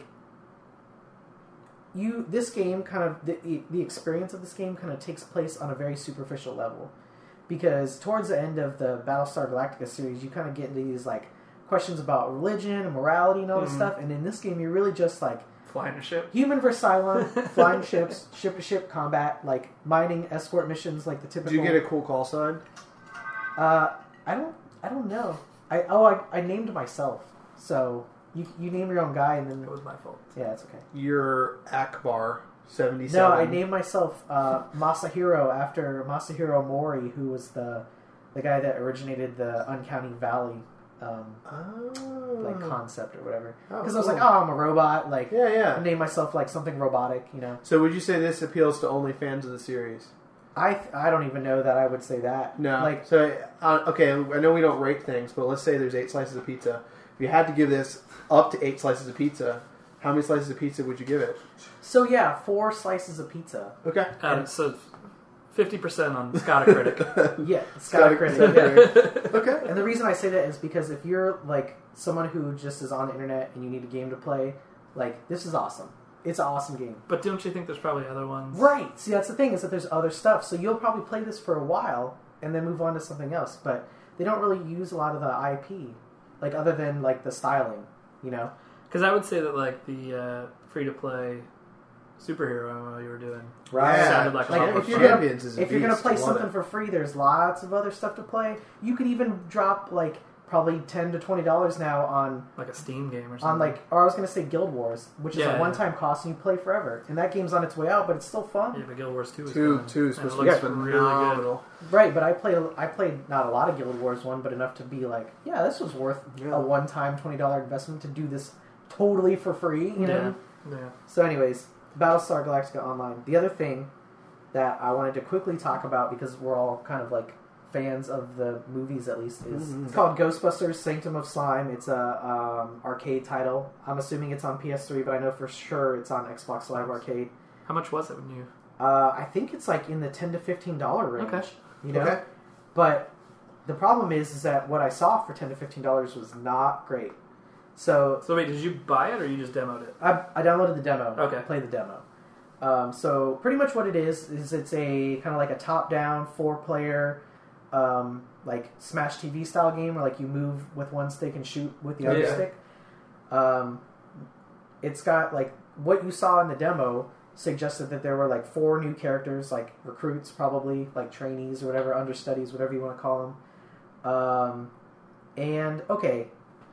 you. This game kind of the the experience of this game kind of takes place on a very superficial level, because towards the end of the Battlestar Galactica series, you kind of get into these like questions about religion and morality and all this Mhm. stuff. And in this game, you're really just like Flying a ship. human versus Cylon, flying ships, ship to ship combat, like mining, escort missions, like the typical. Did you get a cool call sign? Uh, I don't. I don't know. I oh I, I named myself. So you you name your own guy and then It was my fault. yeah, it's okay. You're Akbar seventy-seven. No, I named myself uh, Masahiro after Masahiro Mori, who was the the guy that originated the Uncanny Valley um, Oh. like concept or whatever. Oh, Because I was cool. like, oh, I'm a robot. Like Yeah, I yeah. named myself like something robotic. You know, So would you say this appeals to only fans of the series? I th- I don't even know that I would say that. No. like so uh, okay, I know we don't rate things, but let's say there's eight slices of pizza. If you had to give this up to eight slices of pizza, how many slices of pizza would you give it? so. Yeah, four slices of pizza. Okay. Um, so fifty percent on Scotacritic. Yeah, Scott Critic. Yeah. Scotacritic. Okay. And the reason I say that is because if you're like someone who just is on the internet and you need a game to play, like this is awesome. It's an awesome game. But don't you think there's probably other ones? Right. See, that's the thing is that there's other stuff. So you'll probably play this for a while and then move on to something else. But they don't really use a lot of the I P, like other than like the styling, you know. Because I would say that like the uh, free-to-play superhero M M O you were doing Right. Yeah. sounded like, a Like, lot more if you're fun. gonna- Champions is a If you're gonna beast. play I love something it. for free, there's lots of other stuff to play. You could even drop like probably ten to twenty dollars now on like a Steam game or something. on like, or I was gonna say Guild Wars, which is Yeah, a yeah. one-time cost and you play forever. And that game's on its way out, but it's still fun. yeah, but Guild Wars two is Two, fun. two is And it supposed to be looks really good. phenomenal. Right, but I played I played not a lot of Guild Wars one, but enough to be like, yeah, this was worth Yeah. a one-time twenty dollar investment to do this totally for free, you know. Yeah. Yeah. So, anyways, Battlestar Galactica Online. The other thing that I wanted to quickly talk about, because we're all kind of like fans of the movies at least, is mm-hmm. it's called Ghostbusters Sanctum of Slime. It's a um, arcade title. I'm assuming it's on P S three, but I know for sure it's on Xbox Live Arcade. How much was it when you... Uh, I think it's like in the ten to fifteen dollars range. Okay. You know? Okay. But the problem is, is that what I saw for ten to fifteen dollars was not great. So, so wait, did you buy it or you just demoed it? I, I downloaded the demo. Okay. Played the demo. Um, so pretty much what it is is it's a kind of like a top-down four-player um, like Smash T V style game where like you move with one stick and shoot with the other yeah. stick. Um, it's got like what you saw in the demo suggested that there were like four new characters, like recruits probably, like trainees or whatever, understudies, whatever you want to call them. Um, and okay,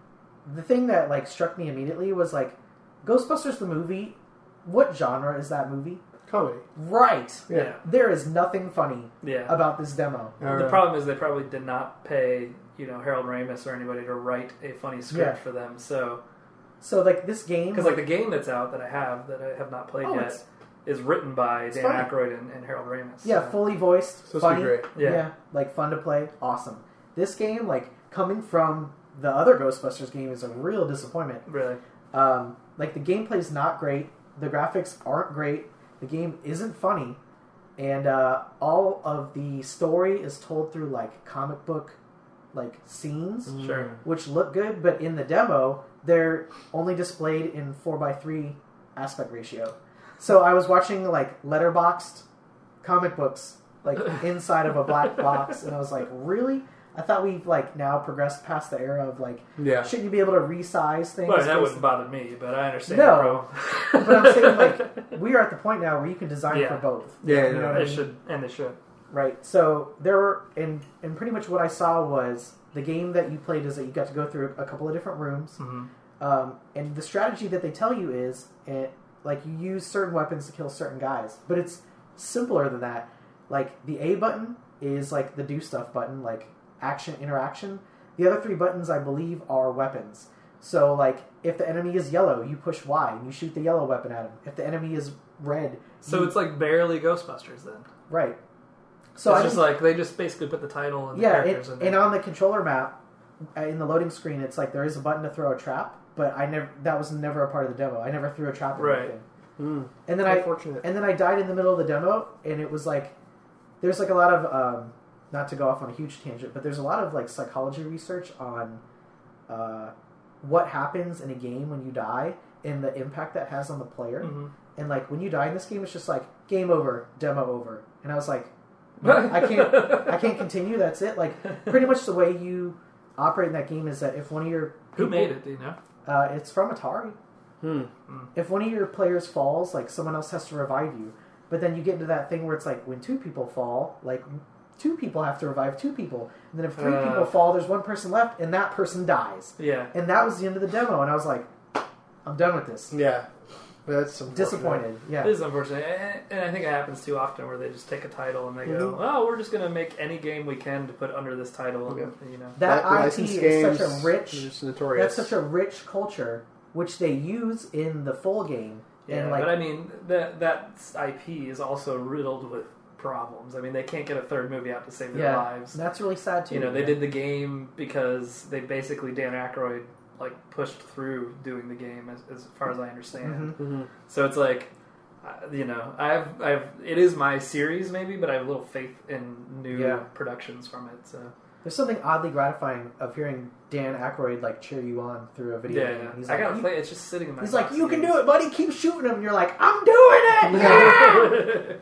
the thing that like struck me immediately was like Ghostbusters the movie. What genre is that movie? Comedy. Right. Yeah. There is nothing funny yeah. about this demo. Uh, the problem is they probably did not pay, you know, Harold Ramis or anybody to write a funny script Yeah. for them. So, so like this game, because like the game that's out that I have that I have not played oh, yet is written by Dan funny. Aykroyd and, and Harold Ramis. Yeah, so. fully voiced, so funny. Great. Yeah. yeah, like fun to play, awesome. This game, like coming from the other Ghostbusters game, is a real disappointment. Really, um, like the gameplay's not great. The graphics aren't great. The game isn't funny. And uh, all of the story is told through like comic book like scenes, sure, which look good, but in the demo they're only displayed in four by three aspect ratio. So I was watching like letterboxed comic books like inside of a black box, and I was like, really? I thought we've like now progressed past the era of like, yeah. shouldn't you be able to resize things? Well, that wouldn't bother me, but I understand. No, but I'm saying like we are at the point now where you can design yeah. for both. Yeah, you know no, what I they mean? should, and they should. Right. So there were, and and pretty much what I saw was the game that you played is that you got to go through a couple of different rooms, Mm-hmm. um, and the strategy that they tell you is, it, like you use certain weapons to kill certain guys, but it's simpler than that. Like the A button is like the do stuff button, like action interaction. The other three buttons, I believe, are weapons. So, like, if the enemy is yellow, you push Y and you shoot the yellow weapon at him. If the enemy is red, so you... it's like barely Ghostbusters then. Right. So it's I just didn't... like they just basically put the title and the yeah, characters it, in there. and on the controller map, uh, in the loading screen, it's like there is a button to throw a trap, but I never that was never a part of the demo. I never threw a trap or right. anything. Mm. And then Unfortunate. I and then I died in the middle of the demo, and it was like there's like a lot of um, not to go off on a huge tangent, but there's a lot of like psychology research on uh, what happens in a game when you die and the impact that has on the player. Mm-hmm. And like when you die in this game, it's just like game over, demo over, and I was like, I can't, I can't continue. That's it. Like pretty much the way you operate in that game is that if one of your Who people, made it? Do you know? Uh, it's from Atari. Hmm. If one of your players falls, like someone else has to revive you. But then you get into that thing where it's like when two people fall, like two people have to revive two people. And then if three Uh. people fall, there's one person left, and that person dies. Yeah. And that was the end of the demo. And I was like, I'm done with this. Yeah. That's unfortunate. Disappointed. Yeah. It is unfortunate, and and I think it happens too often where they just take a title and they go, Mhm. "Oh, we're just going to make any game we can to put under this title." And, Yeah. you know, That Li- I P licensed is games, such a rich. it's notorious. That's such a rich culture, which they use in the full game. yeah. And like, but I mean, that that I P is also riddled with problems. I mean, they can't get a third movie out to save their yeah, lives. that's really sad too. You know, they yeah. did the game because they basically Dan Aykroyd like pushed through doing the game, as, as far as I understand. Mhm. Mhm. So it's like, uh, you know, I have, I have, it is my series maybe, but I have little faith in new Yeah. productions from it. So There's something oddly gratifying of hearing Dan Aykroyd like cheer you on through a video yeah, game. He's I like, gotta you, play. It's just sitting in my. he's like, box you can games. do it, buddy. Keep shooting him. And you're like, I'm doing it. Yeah!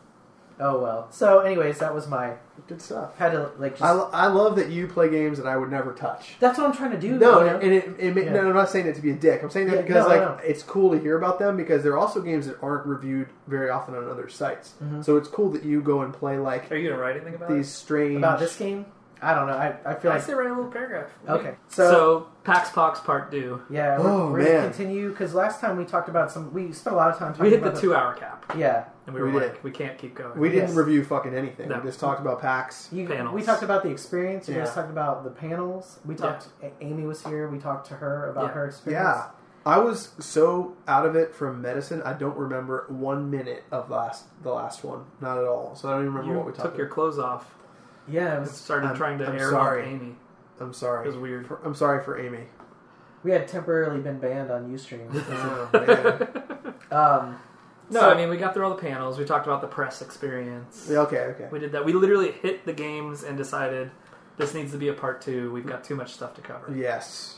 Oh well. So, anyways, that was my Good stuff. had to like just. I, lo- I love that you play games that I would never touch. that's what I'm trying to do. No, you know? and it, it, ma- Yeah. no, I'm not saying it to be a dick. I'm saying that Yeah, because no, like no. it's cool to hear about them because they're also games that aren't reviewed very often on other sites. Mhm. So it's cool that you go and play like Are you gonna write anything about these it? strange About this game, I don't know. I, I feel I like say write a little paragraph. okay. So, So, Pax Pox Part Two. yeah, we're, Oh, we're gonna man. continue because last time we talked about some. We spent a lot of time talking We hit the about two-hour cap, Yeah, and we were We like, did. we can't keep going. We didn't Yes. review fucking anything. No. We just talked about PAX. you, Panels. we talked about the experience. You guys Yeah. talked about the panels. We talked. A- Amy was here. We talked to her about Yeah. her experience. Yeah. I was so out of it from medicine, I don't remember one minute of last the last one. Not at all. So I don't even remember You what we talked took your about. clothes off Yeah, it and was, started I'm- trying to I'm air sorry. Amy. I'm sorry. It was weird. For, I'm sorry for Amy. we had temporarily been banned on Ustream. Oh, man. um, No, so- I mean, we got through all the panels. We talked about the press experience. Yeah, okay, okay. We did that. We literally hit the games and decided this needs to be a part two. We've got too much stuff to cover. Yes.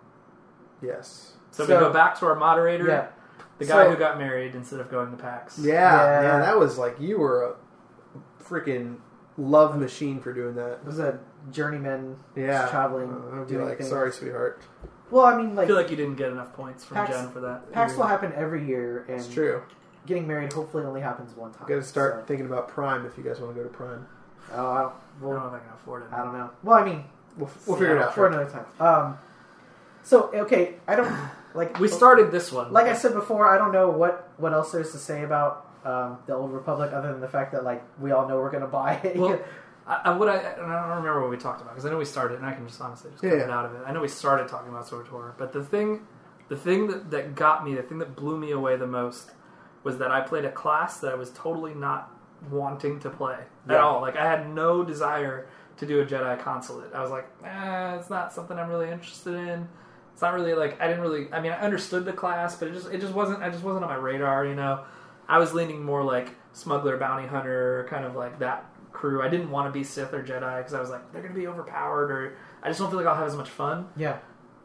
Yes. So, So- we go back to our moderator, yeah. the guy So- who got married instead of going to PAX. Yeah, Yeah. man, that was like, you were a freaking love machine for doing that. It was a journeyman Yeah. traveling, Uh, I'd be doing like, things. sorry, sweetheart. Well, I mean, I like, feel like you didn't get enough points from PAX- Jen for that. PAX will happen every year, and It's true. getting married hopefully only happens one time. Got to start So, thinking about Prime if you guys want to go to Prime. oh, I don't, I don't well, know if I can afford it. I don't know. Well, I mean, We'll, we'll figure it out. for another time. Um, so okay, I don't like We started this one. Like I said before, I don't know what, what else there's to say about um, the Old Republic other than the fact that like we all know we're going to buy it. Well, I, I, what I, and I don't remember what we talked about because I know we started, and I can just honestly just cut Yeah, yeah. it out of it. I know we started talking about SWTOR, but the thing, the thing that, that got me, the thing that blew me away the most, was that I played a class that I was totally not wanting to play at Yeah. all. Like I had no desire to do a Jedi consulate. I was like, eh, it's not something I'm really interested in. It's not really like I didn't really. I mean, I understood the class, but it just it just wasn't. I just wasn't on my radar. You know, I was leaning more like smuggler, bounty hunter, kind of like that crew. I didn't want to be Sith or Jedi because I was like, they're going to be overpowered, or I just don't feel like I'll have as much fun. yeah,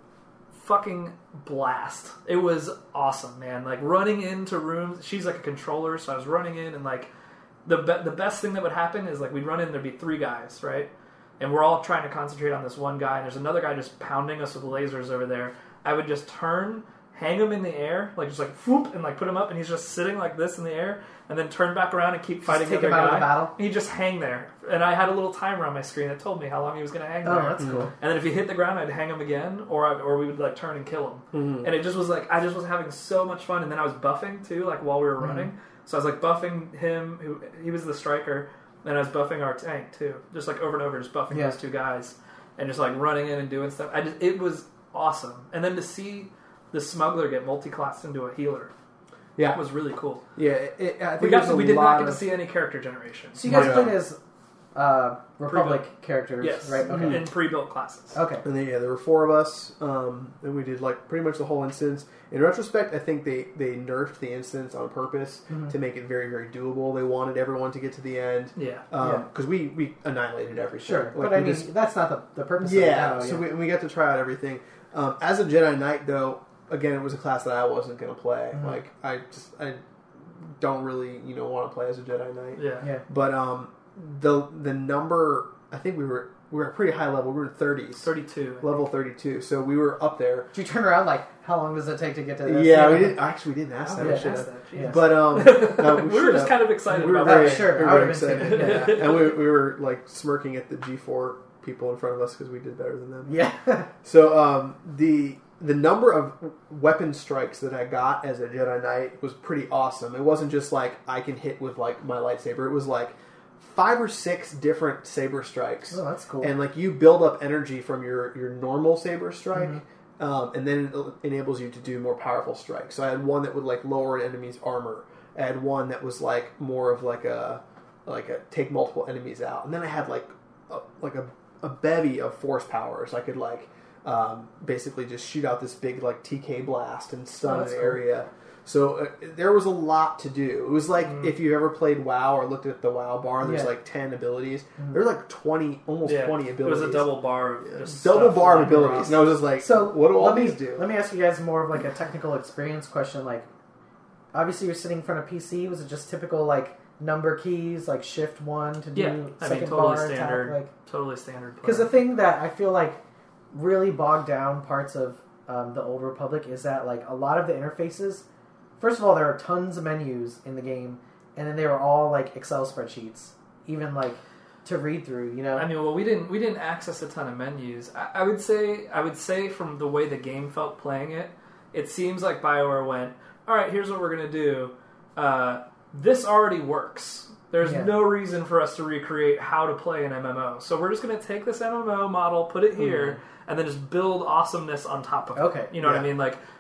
Fucking blast! It was awesome, man. Like running into rooms. She's like a controller, so I was running in and like the be- the best thing that would happen is like we'd run in. There'd be three guys, right? And we're all trying to concentrate on this one guy, and there's another guy just pounding us with lasers over there. I would just turn, hang him in the air, like just like whoop, and like put him up, and he's just sitting like this in the air, and then turn back around and keep fighting take the him other out of guy. the battle? And he'd just hang there, and I had a little timer on my screen that told me how long he was going to hang oh, there. that's cool. And then if he hit the ground, I'd hang him again, or I, or we would like turn and kill him. Mhm. And it just was like I just was having so much fun. And then I was buffing too, like while we were running. So I was like buffing him, who he was the striker, and I was buffing our tank too, just like over and over, just buffing Yeah. those two guys, and just like running in and doing stuff. I just it was awesome. And then to see the smuggler get multi-classed into a healer, Yeah. that was really cool. Yeah, it, it, I think We got there's a we did lot not get of, to see any character generation. So you guys Yeah. played as uh, Republic characters, Yes, right? Okay. in pre-built classes. Okay. And then, yeah, there were four of us, um, and we did like pretty much the whole instance. In retrospect, I think they, they nerfed the instance on purpose Mhm. to make it very, very doable. They wanted everyone to get to the end Yeah, Yeah. because we, we annihilated everything. Sure, Like, but I we mean just- that's not the, the purpose. yeah. of it. So we, we got to try out everything. Um, as a Jedi Knight, though, again, it was a class that I wasn't going to play. Mhm. Like I just I don't really you know want to play as a Jedi Knight. yeah, yeah. But um, the the number I think we were we were at pretty high level. We were in thirties. thirty-two. Level thirty-two, so we were up there. Did you turn around like how long does it take to get to this? Yeah, we didn't actually we didn't ask that. Oh, we yeah, should ask have. that, Yeah. jeez. But um, no, we, we were should just have. kind of excited we were about very, that. Sure, we were I very would've been excited, too, yeah. and we, we were like smirking at the G four people in front of us because we did better than them. Yeah. So um, the the number of weapon strikes that I got as a Jedi Knight was pretty awesome. It wasn't just like I can hit with like my lightsaber. It was like five or six different saber strikes. Oh, that's cool. And like you build up energy from your, your normal saber strike, Mm-hmm. um, and then it enables you to do more powerful strikes. So I had one that would like lower an enemy's armor. I had one that was like more of like a like a take multiple enemies out, and then I had like a, like a, a bevy of force powers. I could like um, basically just shoot out this big like T K blast and stun Oh, an that's cool. area. So uh, there was a lot to do. It was like Mm. if you ever played WoW or looked at the WoW bar, there's Yeah. like ten abilities. Mhm. There's like twenty, almost Yeah, twenty it abilities. was a double bar, of just double stuff bar of flying abilities, across. and I was just like, So what do all let me, these do? Let me ask you guys more of like a technical experience question. Like, obviously you're sitting in front of P C. Was it just typical like number keys, like shift one to do Yeah, I second mean totally bar standard, attack? Like, totally standard. because play. the thing that I feel like really bogged down parts of um, the Old Republic is that like a lot of the interfaces. First of all, there are tons of menus in the game, and then they were all like Excel spreadsheets, even like to read through. You know, I mean, well, we didn't we didn't access a ton of menus. I, I would say I would say from the way the game felt playing it, it seems like BioWare went, all right, here's what we're gonna do. Uh, this already works. There's Yeah. no reason for us to recreate how to play an M M O. So we're just gonna take this M M O model, put it here, and then just build awesomeness on top of it. Okay. You know what I Yeah. mean? Like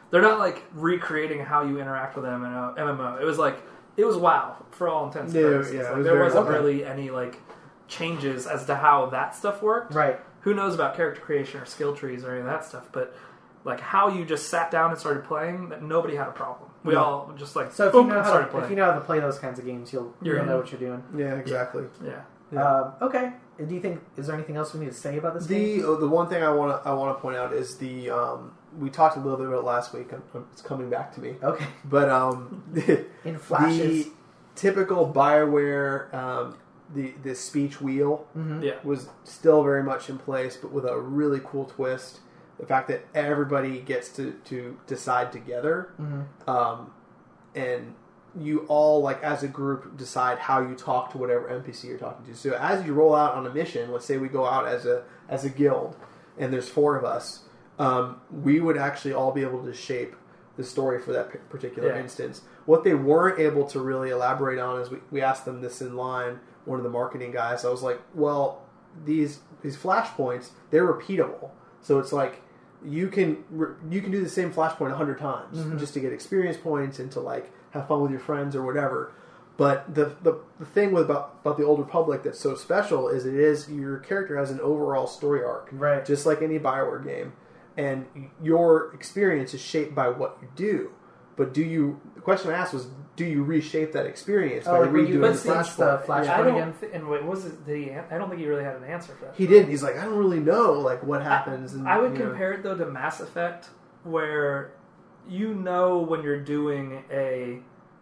they're not like recreating how you interact with them in a M M O. It was like it was WoW for all intents and Yeah, purposes. yeah, it like, was there very wasn't WoW. really any like changes as to how that stuff worked. Right. Who knows about character creation or skill trees or any of that stuff, but like how you just sat down and started playing, that nobody had a problem. We No. all just like So if boom, you know how started to, playing. if you know how to play those kinds of games, you'll You're you'll in. know what you're doing. Yeah, exactly. yeah. Yeah. Um, okay. Do you think is there anything else we need to say about this game? The oh, the one thing I want to I want to point out is the um, we talked a little bit about it last week. I'm, I'm- it's coming back to me, Okay. but um, the, In flashes. the typical Bioware um, the the speech wheel Mhm. Yeah. was still very much in place, but with a really cool twist. The fact that everybody gets to, to decide together, Mhm. um, and you all, like as a group, decide how you talk to whatever N P C you're talking to. So as you roll out on a mission, let's say we go out as a as a guild, and there's four of us, um, we would actually all be able to shape the story for that p- particular Yeah. instance. What they weren't able to really elaborate on is we, we asked them this in line, one of the marketing guys. I was like, well, these these flashpoints, they're repeatable. So it's like you can re- you can do the same flashpoint a hundred times Mhm. just to get experience points and to like have fun with your friends or whatever. But the the, the thing with about, about the Old Republic that's so special is it is your character has an overall story arc, Right. just like any Bioware game, and your experience is shaped by what you do. But do you? The question I asked was, do you reshape that experience Oh, by like when you redoing instance the Flashpoint? Flashpoint I again? don't. Th- and wait, was it the? I don't think he really had an answer for that. He did. He's like, I don't really know, like what happens. And, I would you know. compare it though to Mass Effect, where you know when you're doing a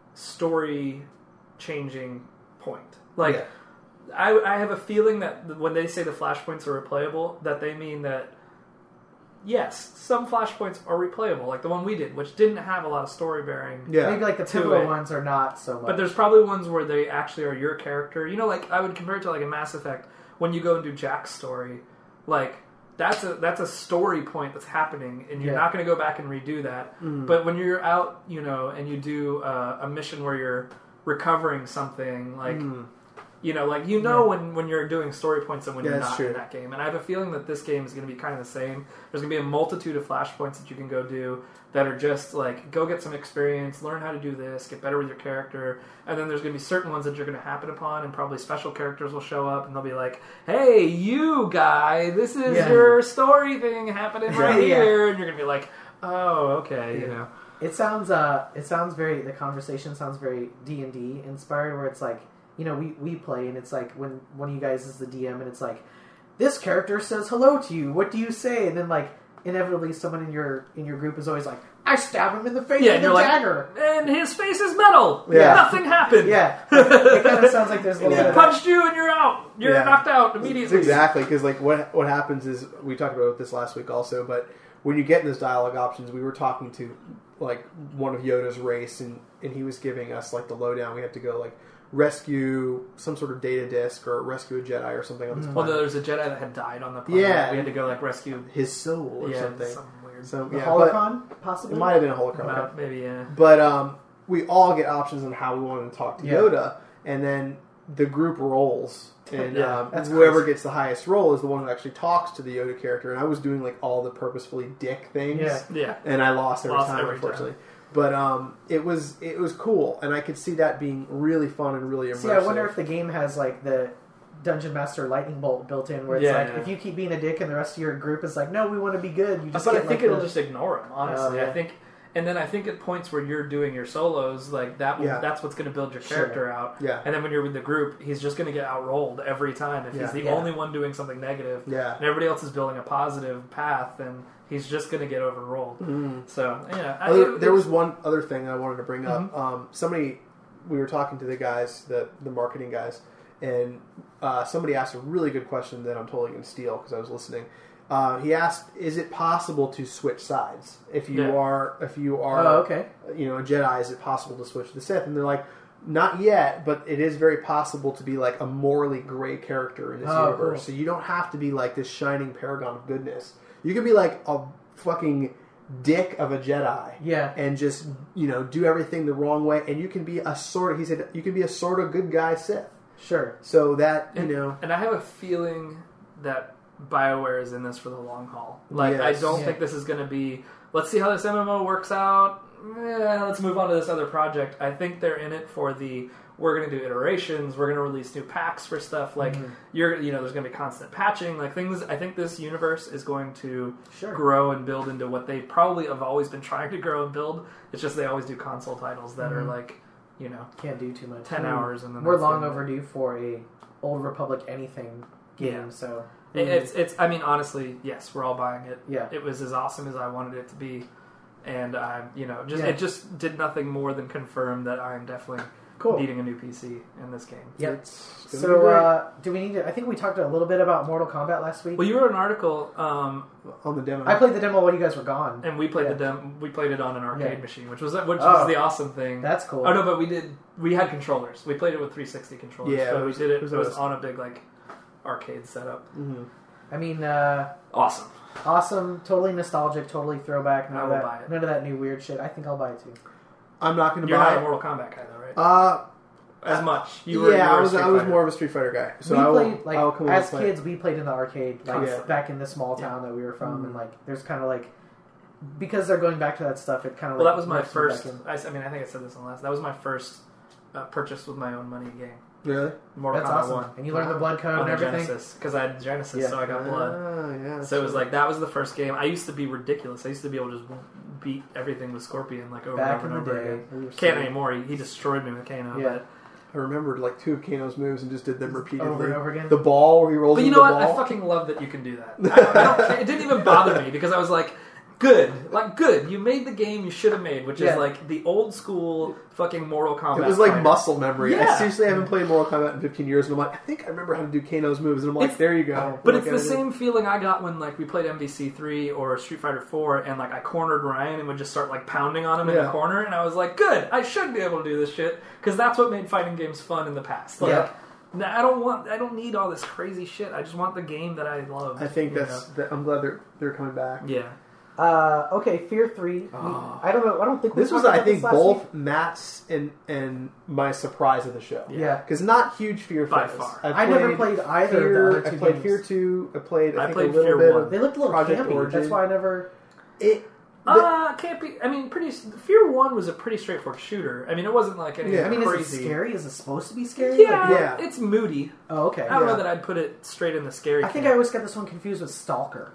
story changing point. Like, Yeah. I, I have a feeling that when they say the flashpoints are replayable, that they mean that yes, some flashpoints are replayable, like the one we did, which didn't have a lot of story bearing. Yeah. Maybe like the To pivotal it. ones are not so much. But there's probably ones where they actually are your character. You know, like I would compare it to like a Mass Effect when you go and do Jack's story. Like that's a that's a story point that's happening, and you're Yeah. not going to go back and redo that. Mm. But when you're out, you know, and you do uh, a mission where you're recovering something, like Mm. you know, like you know Yeah. when when you're doing story points and when Yeah, you're that's not true. in that game. And I have a feeling that this game is going to be kind of the same. There's going to be a multitude of flashpoints that you can go do that are just like go get some experience, learn how to do this, get better with your character, and then there's going to be certain ones that you're going to happen upon, and probably special characters will show up and they'll be like, "Hey, you guy, this is Yeah. your story thing happening right Yeah. here," and you're going to be like, "Oh, okay," you Yeah. know. It sounds uh it sounds very the conversation sounds very D and D inspired, where it's like, you know, we, we play and it's like when one of you guys is the D M and it's like, this character says hello to you, what do you say? And then like inevitably someone in your in your group is always like, I stab him in the face Yeah, with and a you're like, dagger. and his face is metal. Yeah. Nothing happened. Yeah. It kind of sounds like there's a little He bit of that. punched you and you're out. You're Yeah. knocked out It's immediately. exactly because like what what happens is we talked about this last week also, but when you get in those dialogue options, we were talking to like one of Yoda's race, and and he was giving us like the lowdown. We have to go like rescue some sort of data disk or rescue a Jedi or something on this Well, planet. there was a Jedi that had died on the planet. Yeah. We had to go like rescue. His soul or yeah, something. some weird. So The yeah, but holocron, possibly? it might have been a holocron. Uh, maybe yeah. But um, we all get options on how we want to talk to Yeah. Yoda, and then the group rolls, and Yeah, um, that's whoever crazy. gets the highest roll is the one who actually talks to the Yoda character. And I was doing like all the purposefully dick things, Yeah. Yeah. and I lost every Lost time, every unfortunately. But um, it was it was cool, and I could see that being really fun and really immersive. See, I wonder if the game has like the Dungeon Master lightning bolt built in, where it's Yeah, like yeah. if you keep being a dick and the rest of your group is like, no, we want to be good. You just But I get, think like, it'll the- just ignore him. Honestly, Oh, yeah. I think, and then I think at points where you're doing your solos, like that, will, Yeah. that's what's going to build your Sure. character out. Yeah. And then when you're with the group, he's just going to get outrolled every time if Yeah. he's the Yeah. only one doing something negative. Yeah. And everybody else is building a positive path, then he's just going to get overrolled. Mhm. So yeah, I, Other, it- there it was one other thing I wanted to bring up. Mm-hmm. Um, somebody, we were talking to the guys, the the marketing guys, and uh, somebody asked a really good question that I'm totally going to steal because I was listening. Uh, he asked, "Is it possible to switch sides if you Yeah. are if you are Oh, okay. you know a Jedi? Is it possible to switch to the Sith?" And they're like, "Not yet, but it is very possible to be like a morally gray character in this Oh, universe. cool. So you don't have to be like this shining paragon of goodness. You can be like a fucking dick of a Jedi." Yeah. And just, you know, do everything the wrong way, and you can be a sort of, he said, you can be a sort of good guy Sith. Sure. So that, you and, know, and I have a feeling that BioWare is in this for the long haul. Like, I Yes. don't Yeah. think this is going to be, let's see how this M M O works out. Eh, let's move on to this other project. I think they're in it for the, we're going to do iterations, we're going to release new packs for stuff. Like, Mhm. you're, you know, there's going to be constant patching. Like, things, I think this universe is going to Sure. grow and build into what they probably have always been trying to grow and build. It's just they always do console titles that are Mhm. like, you know, Can't do too much. ten I mean, hours and then We're that's long it. overdue for a Old Republic anything game, Yeah. so It- It's, it's, I mean, honestly, yes, we're all buying it. yeah. It was as awesome as I wanted it to be. And I'm, you know, just Yeah. it just did nothing more than confirm that I am definitely Cool. needing a new P C in this game. Yep. It's gonna be So, great. uh, do we need to? I think we talked a little bit about Mortal Kombat last week. Well, you wrote an article, um, on the demo. I played the demo while you guys were gone. and we played Yeah. the dem- we played it on an arcade Yeah. machine, which was which Oh. was the awesome thing. That's cool. Oh no, but we did we had controllers. We played it with three sixty controllers. Yeah, so it we was- did it. it was It was awesome. on a big like arcade setup. Mhm. I mean, uh, Awesome. awesome, totally nostalgic, totally throwback. None I of will that, buy it. none of that new weird shit. I think I'll buy it too. I'm not going to You're buy not a it. Mortal Kombat guy though, right? Uh, As much. You were. yeah, you were I a was. Street I was Fighter. more of a Street Fighter guy. So we I will, played like I will come over as and play. kids. We played in the arcade, like Yeah. back in the small Yeah. town that we were from, Mhm. and like there's kind of like because they're going back to that stuff. It kind of Well, like, that was my rips me first. back in. I, s- I mean, I think I said this on the last. That was my first uh, purchase with my own money game. Really? Mortal That's Kombat awesome. One. And you learned the blood code On and the everything. Genesis because I had Genesis, Yeah. so I got blood. Ah, yeah. So it was like that was the first game. I used to be ridiculous. I used to be able to just beat everything with Scorpion like over Back and over in and the over day. again. We were Can't so- anymore. He, he destroyed me with Kano. Yeah. But, I remembered like two of Kano's moves and just did them repeatedly. Over and over again. The ball where he rolls but you into know the what? I ball. fucking love that you can do that. I, I don't, care. It didn't even bother me because I was like, good, like good. You made the game you should have made, which Yeah. is like the old school fucking Mortal Kombat. It was like fighter. muscle memory. I Yeah. seriously haven't played Mortal Kombat in fifteen years, and I'm like, I think I remember how to do Kano's moves, and I'm like, It's- there you go. But Like, it's I the did- same feeling I got when like we played M V C three or Street Fighter four, and like I cornered Ryan and would just start like pounding on him in Yeah. the corner, and I was like, good, I should be able to do this shit because that's what made fighting games fun in the past. Like, Yeah. nah, I don't want, I don't need all this crazy shit. I just want the game that I love. I think you that's. That, I'm glad they're they're coming back. know? yeah. Uh, okay, Fear Three. We- Oh. I don't know. I don't think we This was, talked I about think, this last both week. Matt's and and my surprise of the show. Yeah. Because not huge Fear By fans. far. I never played either Fear, of the other two I played games. Fear two. I played. I, I think played a little Fear bit one. of They looked a little Project campy. Origin. That's why I never. it. Uh, can't be. I mean, pretty. Fear One was a pretty straightforward shooter. I mean, it wasn't like anything Yeah. I mean, crazy. is it scary? Is it supposed to be scary? Yeah, Like, Yeah. it's moody. oh, okay. I don't Yeah. know that I'd put it straight in the scary. I think camp. I always got this one confused with Stalker.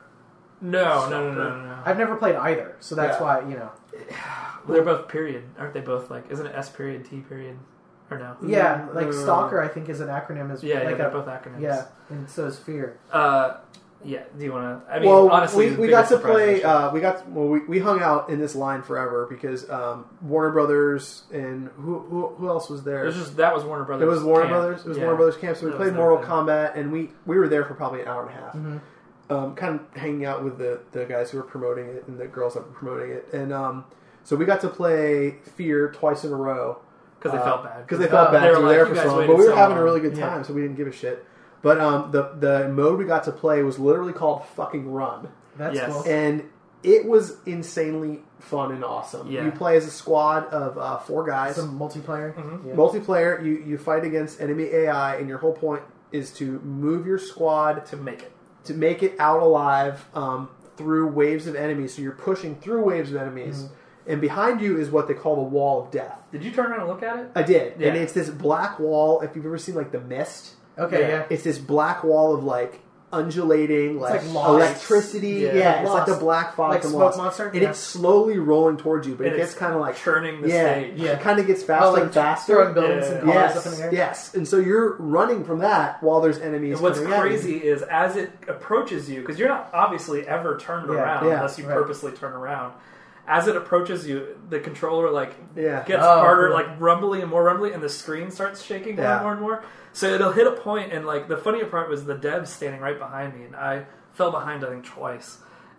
No, no, no, no, no, no. I've never played either, so that's Yeah. why you know. They're both period, aren't they? Both like, isn't it S period T period, or no? Yeah, Mm, like uh, Stalker, I think is an acronym. Is Yeah, like yeah, they're a, both acronyms. yeah, and so is Fear. Uh, yeah. Do you want to? I mean, well, honestly, we, the we got biggest to surprise play. of the show- Uh, we got well, we, we hung out in this line forever because um, Warner Brothers and who, who who else was there? it was just that was Warner Brothers. It was Warner camp. Brothers. It was Yeah. Warner Brothers camp. So we That played was their Mortal thing. Kombat, and we we were there for probably an hour and a half. Mm-hmm. Um, kind of hanging out with the, the guys who were promoting it and the girls that were promoting it, and um, so we got to play Fear twice in a row because they uh, felt bad. because they felt Oh, bad. they were we were like, there "You for guys so long, waited but we were so having a long." really good Yeah. time, so we didn't give a shit. But um, the the mode we got to play was literally called fucking Run, That's Yes. cool. and it was insanely fun and awesome. Yeah. You play as a squad of uh, four guys. Some multiplayer. Mhm. Yeah. Multiplayer, you, you fight against enemy A I, and your whole point is to move your squad to make it. to make it out alive um, through waves of enemies. So you're pushing through waves of enemies, Mm-hmm. and behind you is what they call the Wall of Death. Did you turn around and look at it? I did, Yeah. and it's this black wall. If you've ever seen like The Mist, Okay, Yeah. yeah. it's this black wall of like undulating, like, like Lost. electricity. Yeah. Yeah, Like it's Lost. like the black fog Like from Smoke Lost. Monster? and Yeah. it's slowly rolling towards you, but And it gets it's kind of like churning the yeah, stage. Yeah. It kind of gets faster Oh, like and faster. throwing buildings Yeah. and cars Yes, up in the air. yes, and so you're running from that while there's enemies. And what's coming at you. crazy is as it approaches you, because you're not obviously ever turned Yeah. around Yeah. unless you Right. purposely turn around. As it approaches you, the controller like Yeah. gets Oh, harder, cool. like rumbly and more rumbly, and the screen starts shaking more Yeah. and more and more. So it'll hit a point, and like the funnier part was the devs standing right behind me, and I fell behind I think twice.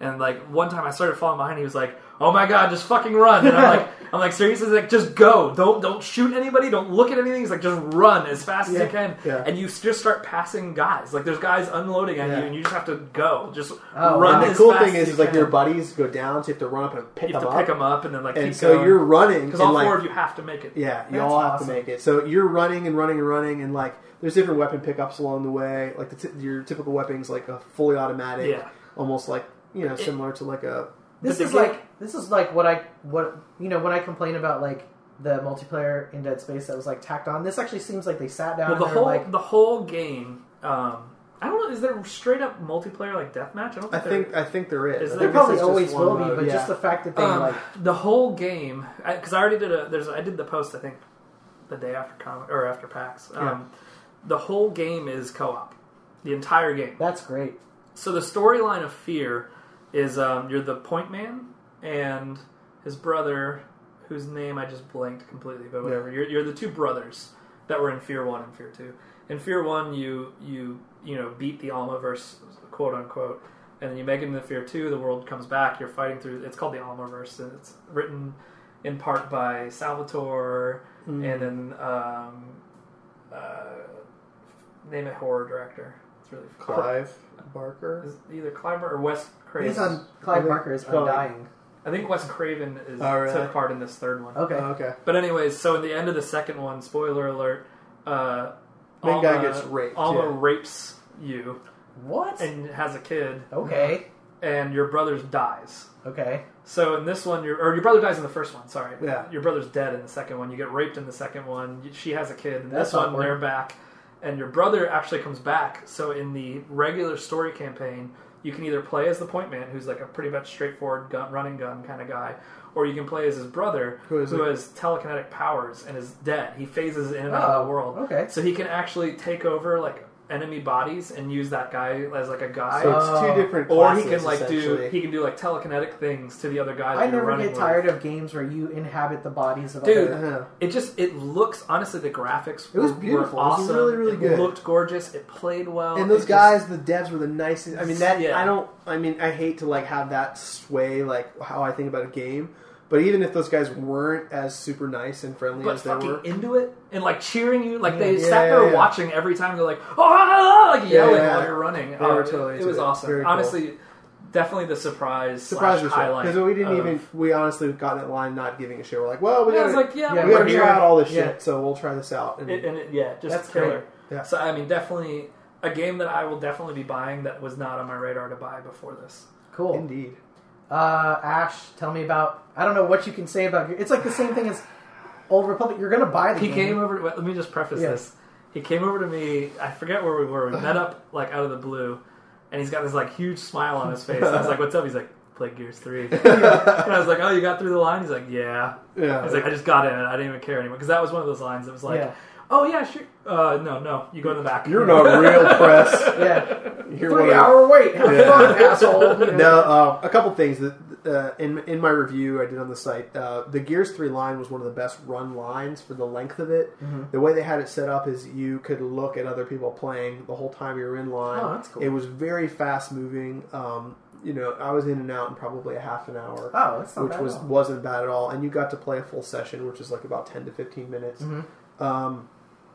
And like one time I started falling behind, he was like, "Oh my god, just fucking run!" And I'm like, "I'm like seriously, He's like just go, don't don't shoot anybody, don't look at anything." He's like, "Just run as fast as Yeah, you can," yeah. and you just start passing guys. Like there's guys unloading at Yeah. you, and you just have to go, just Oh, run. And the as cool fast thing as is, you is like can. your buddies go down, so you have to run up and pick You have them to up. pick them up, and then like and keep so going. you're running, because and all like, four of you have to make it. yeah, you That's all have awesome. to make it. So you're running and running and running, and like there's different weapon pickups along the way. Like the t- your typical weapons, like a fully automatic, Yeah. almost like you know similar to like a. This But is the game- like this is like what I what you know when I complain about like the multiplayer in Dead Space that was like tacked on. This actually seems like they sat down Well, the and they're whole like, the whole game. Um, I don't know. Is there straight up multiplayer like deathmatch? I don't I think. think I think there is. Is I there? think there this probably is just always one will be, mode, but yeah. just the fact that they Um, like the whole game, because I, I already did a. There's I did the post I think the day after com- or after PAX. Um, Yeah. The whole game is co-op, the entire game. that's great. So the storyline of Fear is um, you're the point man and his brother, whose name I just blanked completely, but whatever. Yeah. You're, you're the two brothers that were in Fear One and Fear Two. In Fear One, you you you know beat the Almaverse, quote unquote, and then you make it into Fear Two. The world comes back. You're fighting through. It's called the Almaverse, and it's written in part by Salvatore, Mm. and then um, uh, name it horror director. It's really Clive Barker. is either Clive or Wes Craven. He's on Clive Barker is Oh, Undying. I think Wes Craven is Oh, really? took part in this third one. Okay. Oh, okay. But anyways, so in the end of the second one, spoiler alert, uh, Main Alma, guy gets raped, Alma yeah. rapes you What? and has a kid, Okay. and your brother dies. Okay. So in this one, your or your brother dies in the first one. Sorry, Yeah. Your brother's dead in the second one. You get raped in the second one. She has a kid. In That's this one, awkward. they're back, and your brother actually comes back. So in the regular story campaign, you can either play as the point man, who's like a pretty much straightforward gun, running gun kind of guy, or you can play as his brother, Who who, is it? has telekinetic powers and is dead. He phases in and out of Oh, the world. okay. So he can actually take over like enemy bodies and use that guy as like a guide. So it's Oh. two different or classes, he can like do essentially. he can do like telekinetic things to the other guy. That I you're never running get with. tired of games where you inhabit the bodies of Dude, other. Yeah. It just it looks honestly the graphics It was were- beautiful. were It was awesome. really, really it good. looked gorgeous. It played well. And those It guys, the devs were the nicest. I mean, that Yeah. I don't. I mean, I hate to like have that sway like how I think about a game. But even if those guys weren't as super nice and friendly but as they fucking were, into it and like cheering you, like they Yeah, sat yeah, there yeah. watching every time. They're like, oh, like yelling Yeah, yeah. while you're running. They Oh, were it- totally it, into was it. awesome. Very cool. Honestly, definitely the surprise, surprise slash us highlight because we didn't of- even. We honestly got in line not giving a shit. We're like, well, we Yeah, I gotta, was like, yeah, Yeah, we we're gotta here. try out all this Yeah. shit, so we'll try this out. And It, and it, yeah, just That's killer. great. Yeah. So I mean, definitely a game that I will definitely be buying that was not on my radar to buy before this. Cool. indeed. Uh, Ash, tell me about. I don't know what you can say about. It's like the same thing as Old Republic. You're gonna buy the He game. came over. To, let me just preface Yeah. this. He came over to me. I forget where we were. We met up like out of the blue, and he's got this like huge smile on his face. I was like, "What's up?" He's like, "Play Gears three." And I was like, "Oh, you got through the line?" He's like, "Yeah." Yeah. He's like, "I just got in, and I didn't even care anymore," because that was one of those lines that was like, Yeah. "Oh yeah, sure." Uh, no, no, you go in the back. You're not real press. Yeah. You're one Three of- hour wait. Have Yeah. fun, asshole. You know? No, uh, a couple things that uh, in in my review I did on the site. Uh, the Gears three line was one of the best run lines for the length of it. Mm-hmm. The way they had it set up is you could look at other people playing the whole time you were in line. Oh, that's cool. It was very fast moving. Um, you know, I was in and out in probably a half an hour. Oh, that's not which bad was at all. wasn't bad at all, and you got to play a full session, which was like about ten to fifteen minutes. Mm-hmm. Um,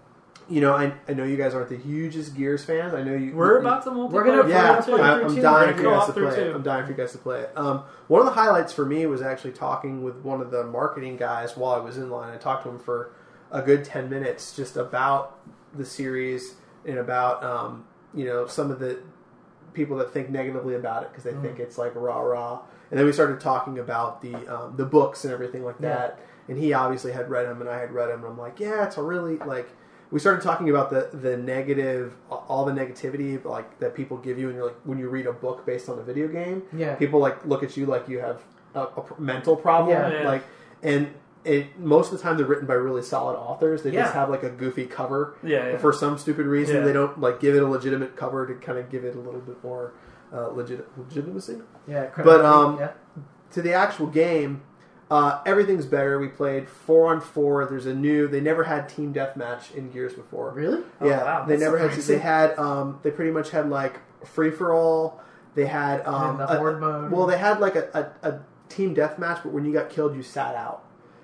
you know, I, I know you guys aren't the hugest Gears fans. I know you. We're you, about to multiplayer. We're gonna- yeah, play I, through I'm two. dying We're for you gonna guys go to through play it. two. I'm dying for you guys to play it. Um, one of the highlights for me was actually talking with one of the marketing guys while I was in line. I talked to him for a good ten minutes just about the series and about um, you know some of the people that think negatively about it because they Mm. think it's like rah rah. And then we started talking about the um, the books and everything like Yeah. that. And he obviously had read them, and I had read them. And I'm like, yeah, it's a really like. We started talking about the the negative, all the negativity like that people give you, and you're like when you read a book based on a video game. Yeah. People like look at you like you have a, a pr- mental problem, Yeah. Yeah. like and. It, most of the time they're written by really solid authors. They just Yeah. have like a goofy cover. Yeah, yeah. For some stupid reason, Yeah. they don't like give it a legitimate cover to kind of give it a little bit more uh, legit legitimacy. Yeah. But, um, yeah. To the actual game, uh, everything's better. We played four on four. There's a new. They never had team deathmatch in Gears before. Really? Oh, Yeah, wow, they that's never had. surprising. They had. Um, they pretty much had like free for all. They had um, And the a- horde mode. Well, they had like a, a, a team deathmatch, but when you got killed, you sat out.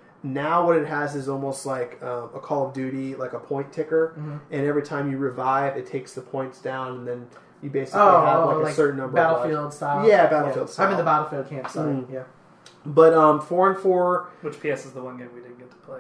Now what it has is almost like uh, a Call of Duty, like a point ticker, Mhm. and every time you revive, it takes the points down, and then you basically Oh, have oh, like, like a certain number Battlefield of lives. style. Yeah, Battlefield I'm style. in the Battlefield camp, sorry. Mm. Yeah. But um, four and four, Which P S is the one game we didn't get to play.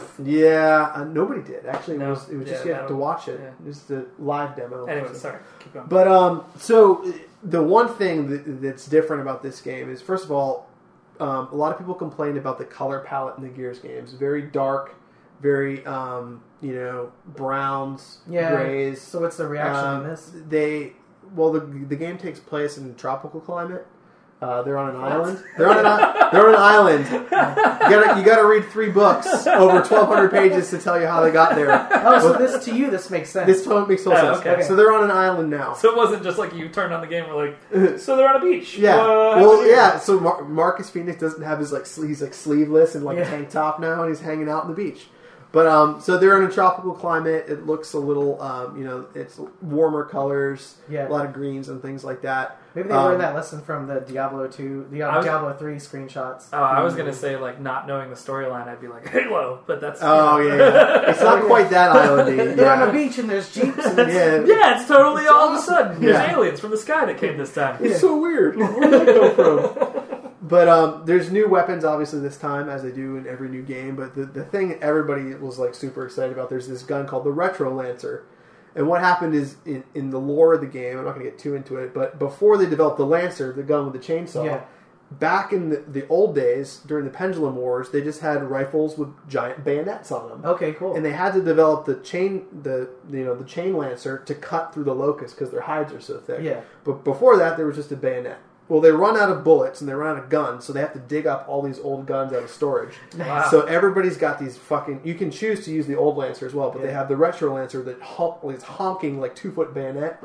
yeah, uh, nobody did actually. It No. was it was just Yeah, you have to that- watch it. yeah. Just the live demo. Anyway, So- sorry. Keep going. But um, so the one thing that, that's different about this game is, first of all, um, a lot of people complained about the color palette in the Gears games. Very dark, very um, you know, browns, Yeah. grays. So what's the reaction Um, on this? They well, the the game takes place in a tropical climate. Uh, they're on an island. They're on an i- they're on an island. You gotta you gotta read three books over twelve hundred pages to tell you how they got there. Oh, so this to you this makes sense. This totally makes total Oh, sense. okay. So they're on an island now. So it wasn't just like you turned on the game and were like, so they're on a beach. Yeah. What? Well, yeah. So Mar- Marcus Phoenix doesn't have his like sle- he's like sleeveless and like a Yeah. tank top now, and he's hanging out on the beach. But um, so they're in a tropical climate. It looks a little um, you know, it's warmer colors, Yeah. a lot of greens and things like that. Maybe they um, learned that lesson from the Diablo two, the I was- Diablo three screenshots. Oh, I was gonna say like not knowing the storyline, I'd be like Halo, but that's Oh yeah, yeah. It's not quite that islandy. They're on a Yeah. beach and there's jeeps and it's, Yeah. Yeah, it's totally all of a sudden there's Yeah. aliens from the sky that came this time. It's so weird. Where did that come from? But um, there's new weapons, obviously, this time, as they do in every new game. But the, the thing everybody was like super excited about, there's this gun called the Retro Lancer. And what happened is, in, in the lore of the game, I'm not going to get too into it, but before they developed the Lancer, the gun with the chainsaw, Yeah. back in the, the old days, during the Pendulum Wars, they just had rifles with giant bayonets on them. Okay, cool. And they had to develop the chain, the you know, the chain lancer to cut through the locust because their hides are so thick. Yeah. But before that, there was just a bayonet. Well, they run out of bullets and they run out of guns, so they have to dig up all these old guns out of storage. Wow. So everybody's got these fucking. You can choose to use the old lancer as well, but they Yeah. have the retro lancer that honk, is honking like two foot bayonet.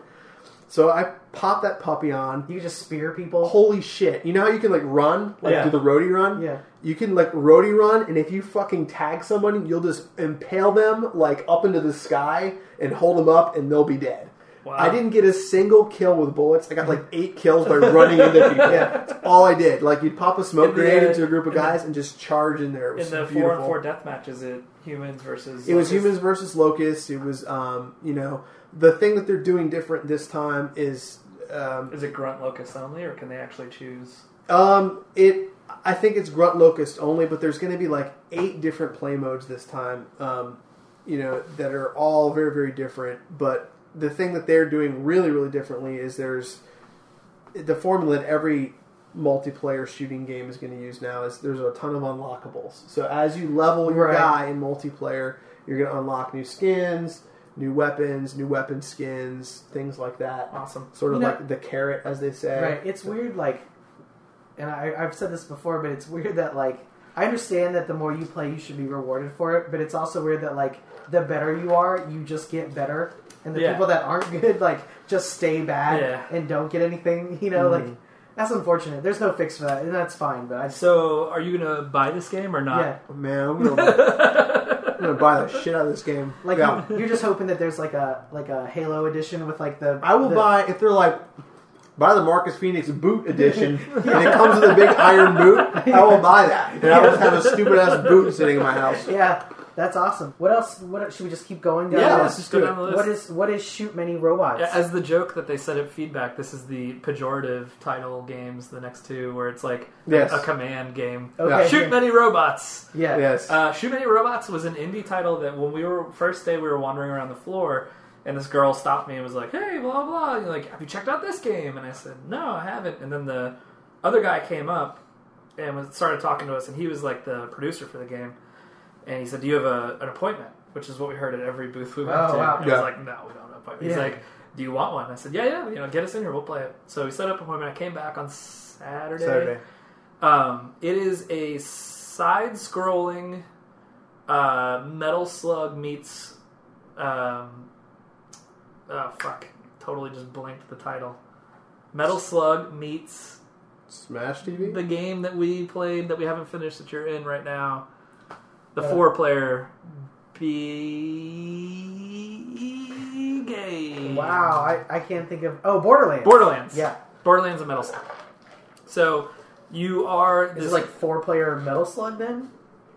So I pop that puppy on. You can just spear people. Holy shit! You know how you can like run, like Yeah. do the roadie run? Yeah. You can like roadie run, and if you fucking tag someone, you'll just impale them like up into the sky and hold them up, and they'll be dead. Wow. I didn't get a single kill with bullets. I got like eight kills by running into people. Yeah. That's all I did. Like you'd pop a smoke In the, grenade uh, into a group of in the- guys and just charge in there. It was In the beautiful. four and four deathmatch, is it humans versus? It was locusts? humans versus locusts. It was, um, you know, the thing that they're doing different this time is, um, Is it grunt locust only, or can they actually choose? um, it. I think it's grunt locust only, but there's going to be like eight different play modes this time. Um, you know, that are all very very different. But the thing that they're doing really really differently is there's the formula that every multiplayer shooting game is going to use now is there's a ton of unlockables. So as you level your Right. guy in multiplayer, you're going to unlock new skins, new weapons, new weapon skins, things like that. Awesome. Sort of You know- like the carrot, as they say. Right. It's weird, like, and I, I've said this before, but it's weird that, like, I understand that the more you play, you should be rewarded for it, but it's also weird that, like, the better you are, you just get better. And the Yeah. people that aren't good, like, just stay bad Yeah. and don't get anything, you know, Mhm. like, that's unfortunate. There's no fix for that, and that's fine, but I just, So, are you gonna buy this game or not? yeah. Man, I'm gonna, I'm gonna buy the shit out of this game. Like, yeah. you, you're just hoping that there's, like, a like a Halo edition with, like, the... I will the, buy if they're like buy the Marcus Phoenix boot edition and it comes with a big iron boot. I will buy that, and I will just have a stupid ass boot sitting in my house. Yeah, that's awesome. What else? What should we just keep going down? Yeah, the let's list? just Go do down the it. list. What is what is shoot many robots? Yeah, as the joke that they said at feedback, this is the pejorative title games, the next two, where it's like Yes. a command game. Okay. Shoot yeah. many robots. Yeah. Yes. Uh, Shoot Many Robots was an indie title that when we were first day we were wandering around the floor and this girl stopped me and was like, "Hey, blah blah," and you're like, "Have you checked out this game?" And I said, "No, I haven't." And then the other guy came up and was, started talking to us, and he was like the producer for the game. And he said, "Do you have a, an appointment?" Which is what we heard at every booth we went Oh, to. wow. And I Yeah. was like, "No, we don't have an appointment." He's Yeah. like, "Do you want one?" I said, "Yeah, yeah. You know, get us in here. We'll play it." So we set up an appointment. I came back on Saturday. Saturday. Um, it is a side-scrolling uh, Metal Slug meets. Um, oh fuck! Totally just blanked the title. Metal Slug meets Smash T V. the game that we played that we haven't finished that you're in right now. The Uh, four-player B game. Wow, I, I can't think of. Oh, Borderlands. Borderlands. Yeah. Borderlands and Metal Slug. So you are Is this, it like four player Metal Slug then?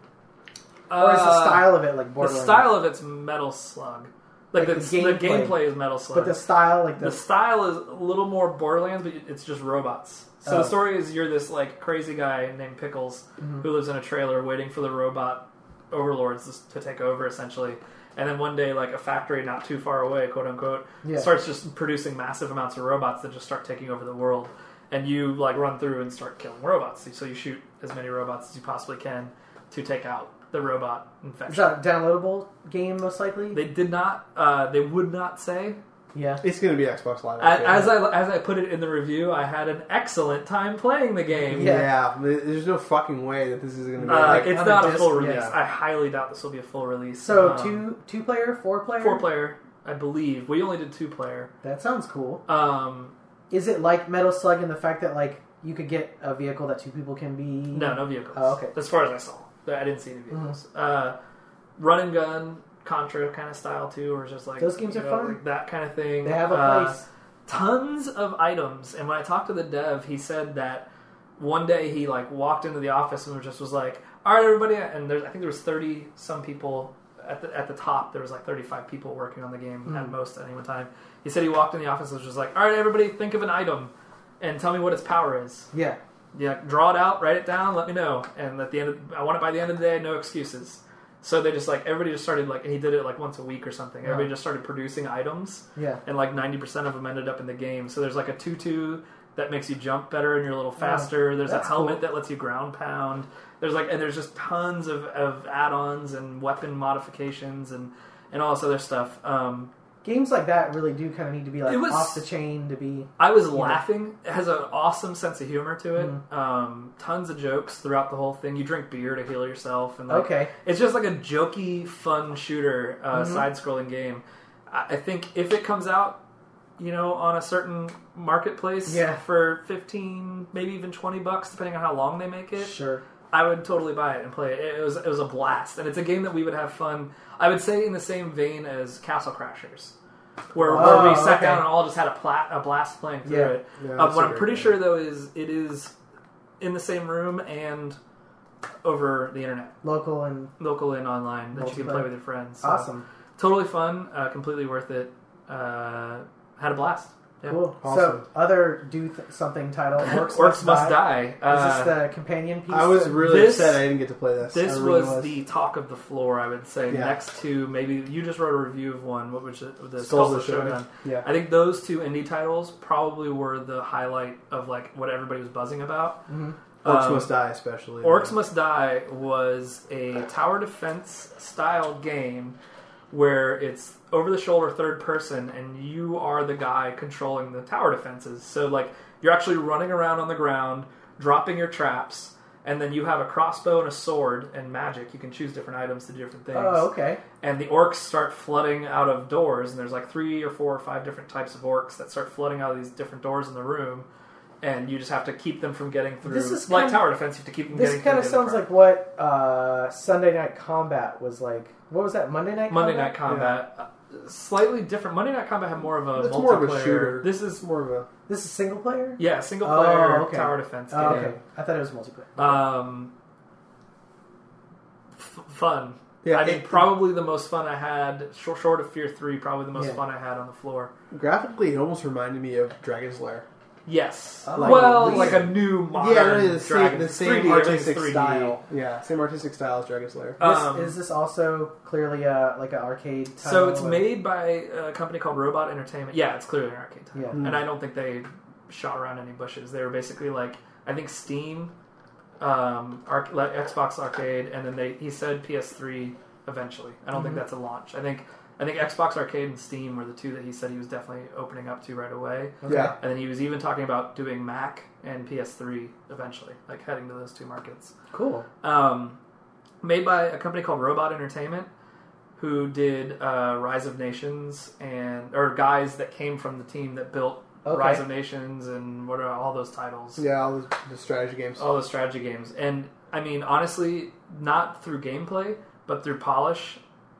uh, Or is the style of it like the Borderlands? style of it's Metal Slug. Like, Like the, the the gameplay. gameplay is Metal Slug. But the style, like the. The style is a little more Borderlands, but it's just robots. So Oh. the story is you're this like crazy guy named Pickles Mhm. who lives in a trailer waiting for the robot overlords to take over, essentially. And then one day, like a factory not too far away, quote unquote, Yeah. starts just producing massive amounts of robots that just start taking over the world. And you like run through and start killing robots. So you shoot as many robots as you possibly can to take out the robot infection. Is that a downloadable game, most likely? They did not. Uh, they would not say. Yeah. It's going to be Xbox Live. As, Arcade. as I as I put it in the review, I had an excellent time playing the game. Yeah. yeah, there's no fucking way that this is going to be. Uh, like, it's on the not a disc, full release. yeah. I highly doubt this will be a full release. So Um, two two player, four player? four player, I believe. We only did two player. That sounds cool. Um, Is it like Metal Slug in the fact that like you could get a vehicle that two people can be? no, no vehicles. Oh, okay. As far as I saw, I didn't see any vehicles. Uh, run and gun, Contra kind of style too, or just like Those games you are know, fun. like that kind of thing. They have a Uh, place. tons of items, and when I talked to the dev, he said that one day he like walked into the office and just was like, "All right, everybody," and there's I think there was thirty some people at the at the top. There was like thirty-five people working on the game Mm. at most at any one time. He said he walked in the office and was just like, "All right, everybody, think of an item and tell me what its power is. Yeah. Yeah, draw it out, write it down, let me know. And at the end, of, I want it by the end of the day, no excuses." So they just like everybody just started like, and he did it like once a week or something. Everybody Wow. just started producing items, Yeah. and like ninety percent of them ended up in the game. So there's like a tutu that makes you jump better and you're a little faster. There's a that's helmet cool. that lets you ground pound. There's like, and there's just tons of, of add-ons and weapon modifications and, and all this other stuff. Um, Games like that really do kind of need to be like It was- off the chain to be. I was know. laughing. It has an awesome sense of humor to it. Mhm. Um, tons of jokes throughout the whole thing. You drink beer to heal yourself, and like, Okay. it's just like a jokey, fun shooter, uh, Mhm. side-scrolling game. I, I think if it comes out, you know, on a certain marketplace Yeah. for fifteen, maybe even twenty bucks, depending on how long they make it, Sure. I would totally buy it and play it. It was it was a blast, and it's a game that we would have fun. I would say in the same vein as Castle Crashers, where, Oh, where we sat okay. down and all just had a, pla- a blast playing through Yeah. it. Yeah, Um, that's what a I'm great pretty game. sure though is it is in the same room and over the internet, Local and local and online, that you can play Multiplayer. with your friends. So, awesome. totally fun, uh, completely worth it. Uh, had a blast. Yeah. Cool. Awesome. So other do th- something title. Orcs, Orcs Must Die. Die. Uh, Is this the companion piece? I was to- really This- upset I didn't get to play this. This I really was, the talk of the floor, I would say. Yeah. Next to maybe you just wrote a review of one. What was it? The Skulls Skulls of of Shogun. Shogun. Yeah. I think those two indie titles probably were the highlight of like what everybody was buzzing about. Mhm. Orcs Um, Must Die, especially. Orcs Must Die was a tower defense style game where it's over the shoulder third person and you are the guy controlling the tower defenses. So like you're actually running around on the ground, dropping your traps, and then you have a crossbow and a sword and magic. You can choose different items to do different things. Oh, okay. And the orcs start flooding out of doors, and there's like three or four or five different types of orcs that start flooding out of these different doors in the room. And you just have to keep them from getting through. This is like kinda- tower defense, you have to keep them This getting kind of through. the other sounds part. like what uh, Sunday Night Combat was like. What was that? Monday Night Monday Combat? Night Combat. Uh, slightly different. Monday Night Combat had more of a It's multiplayer. more of a shooter. This It's is more of a. This is single player? yeah, single Oh, player okay. tower defense. Oh, game. okay. I thought it was multiplayer. Um, f- fun. Yeah, I think it- probably the most fun I had, short, short of Fear three, probably the most Yeah. fun I had on the floor. Graphically, it almost reminded me of Dragon's Lair. Yes. Oh. well, Like- like a new modern yeah, no, the same, Dragon. the same three D, everything's artistic three D. style. Yeah, same artistic style as Dragon's Lair. This, Um, is this also clearly a, like an arcade title? So it's or- made by a company called Robot Entertainment. Yeah, it's clearly an arcade title. Yeah. Mm. And I don't think they shot around any bushes. They were basically like, I think Steam, um, arc, like Xbox Arcade, and then they he said P S three eventually. I don't think Mhm. that's a launch. I think I think Xbox Arcade and Steam were the two that he said he was definitely opening up to right away. Okay. Yeah. And then he was even talking about doing Mac and P S three eventually, like heading to those two markets. Cool. Um, made by a company called Robot Entertainment, who did uh, Rise of Nations and or guys that came from the team that built Okay. Rise of Nations and what are all those titles, Yeah, all the, the strategy games. all those strategy games. And I mean, honestly, not through gameplay, but through polish,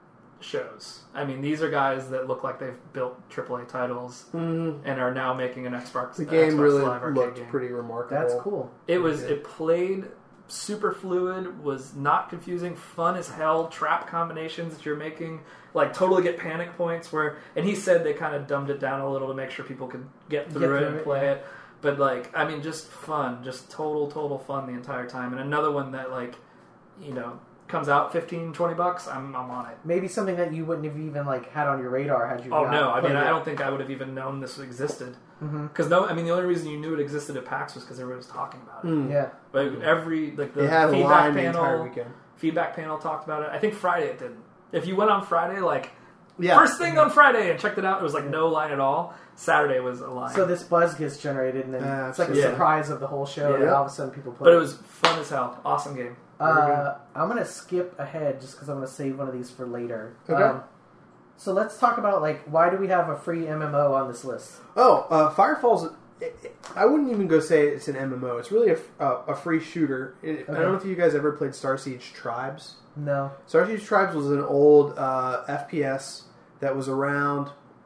shows. I mean, these are guys that look like they've built triple A titles Mm-hmm. and are now making an Xbox. The game Xbox really Live Arcade looked game. pretty remarkable. That's cool. It was. Yeah. It played super fluid. Was not confusing. Fun as hell. Trap combinations that you're making, like totally get panic points. Where and he said they kind of dumbed it down a little to make sure people could get through Get it through and it, play yeah. it. But like, I mean, just fun, just total, total fun the entire time. And another one that like, you know, comes out fifteen, twenty bucks. I'm, I'm on it. Maybe something that you wouldn't have even like had on your radar had you. Oh not no! I mean, played I it. don't think I would have even known this existed. Mhm. Because no, I mean, the only reason you knew it existed at PAX was because everyone was talking about it. Mm. Yeah. Like every like the It had a feedback line the entire panel, weekend. feedback panel talked about it. I think Friday it didn't. If you went on Friday, like Yeah. first thing on Friday and checked it out, it was like no line at all. Saturday was a line. So this buzz gets generated, and then Uh, it's like a yeah. surprise of the whole show, and Yeah. all of a sudden people play. but it was fun as hell. Awesome game. Uh, I'm gonna skip ahead just because I'm gonna save one of these for later. Okay. Um, so let's talk about like why do we have a free M M O on this list? Oh, uh, Firefall's. It, it, I wouldn't even go say it's an M M O. It's really a, f- uh, a free shooter. It, I Okay. don't know if you guys ever played Star Siege Tribes. No. Star Siege Tribes was an old uh, F P S that was around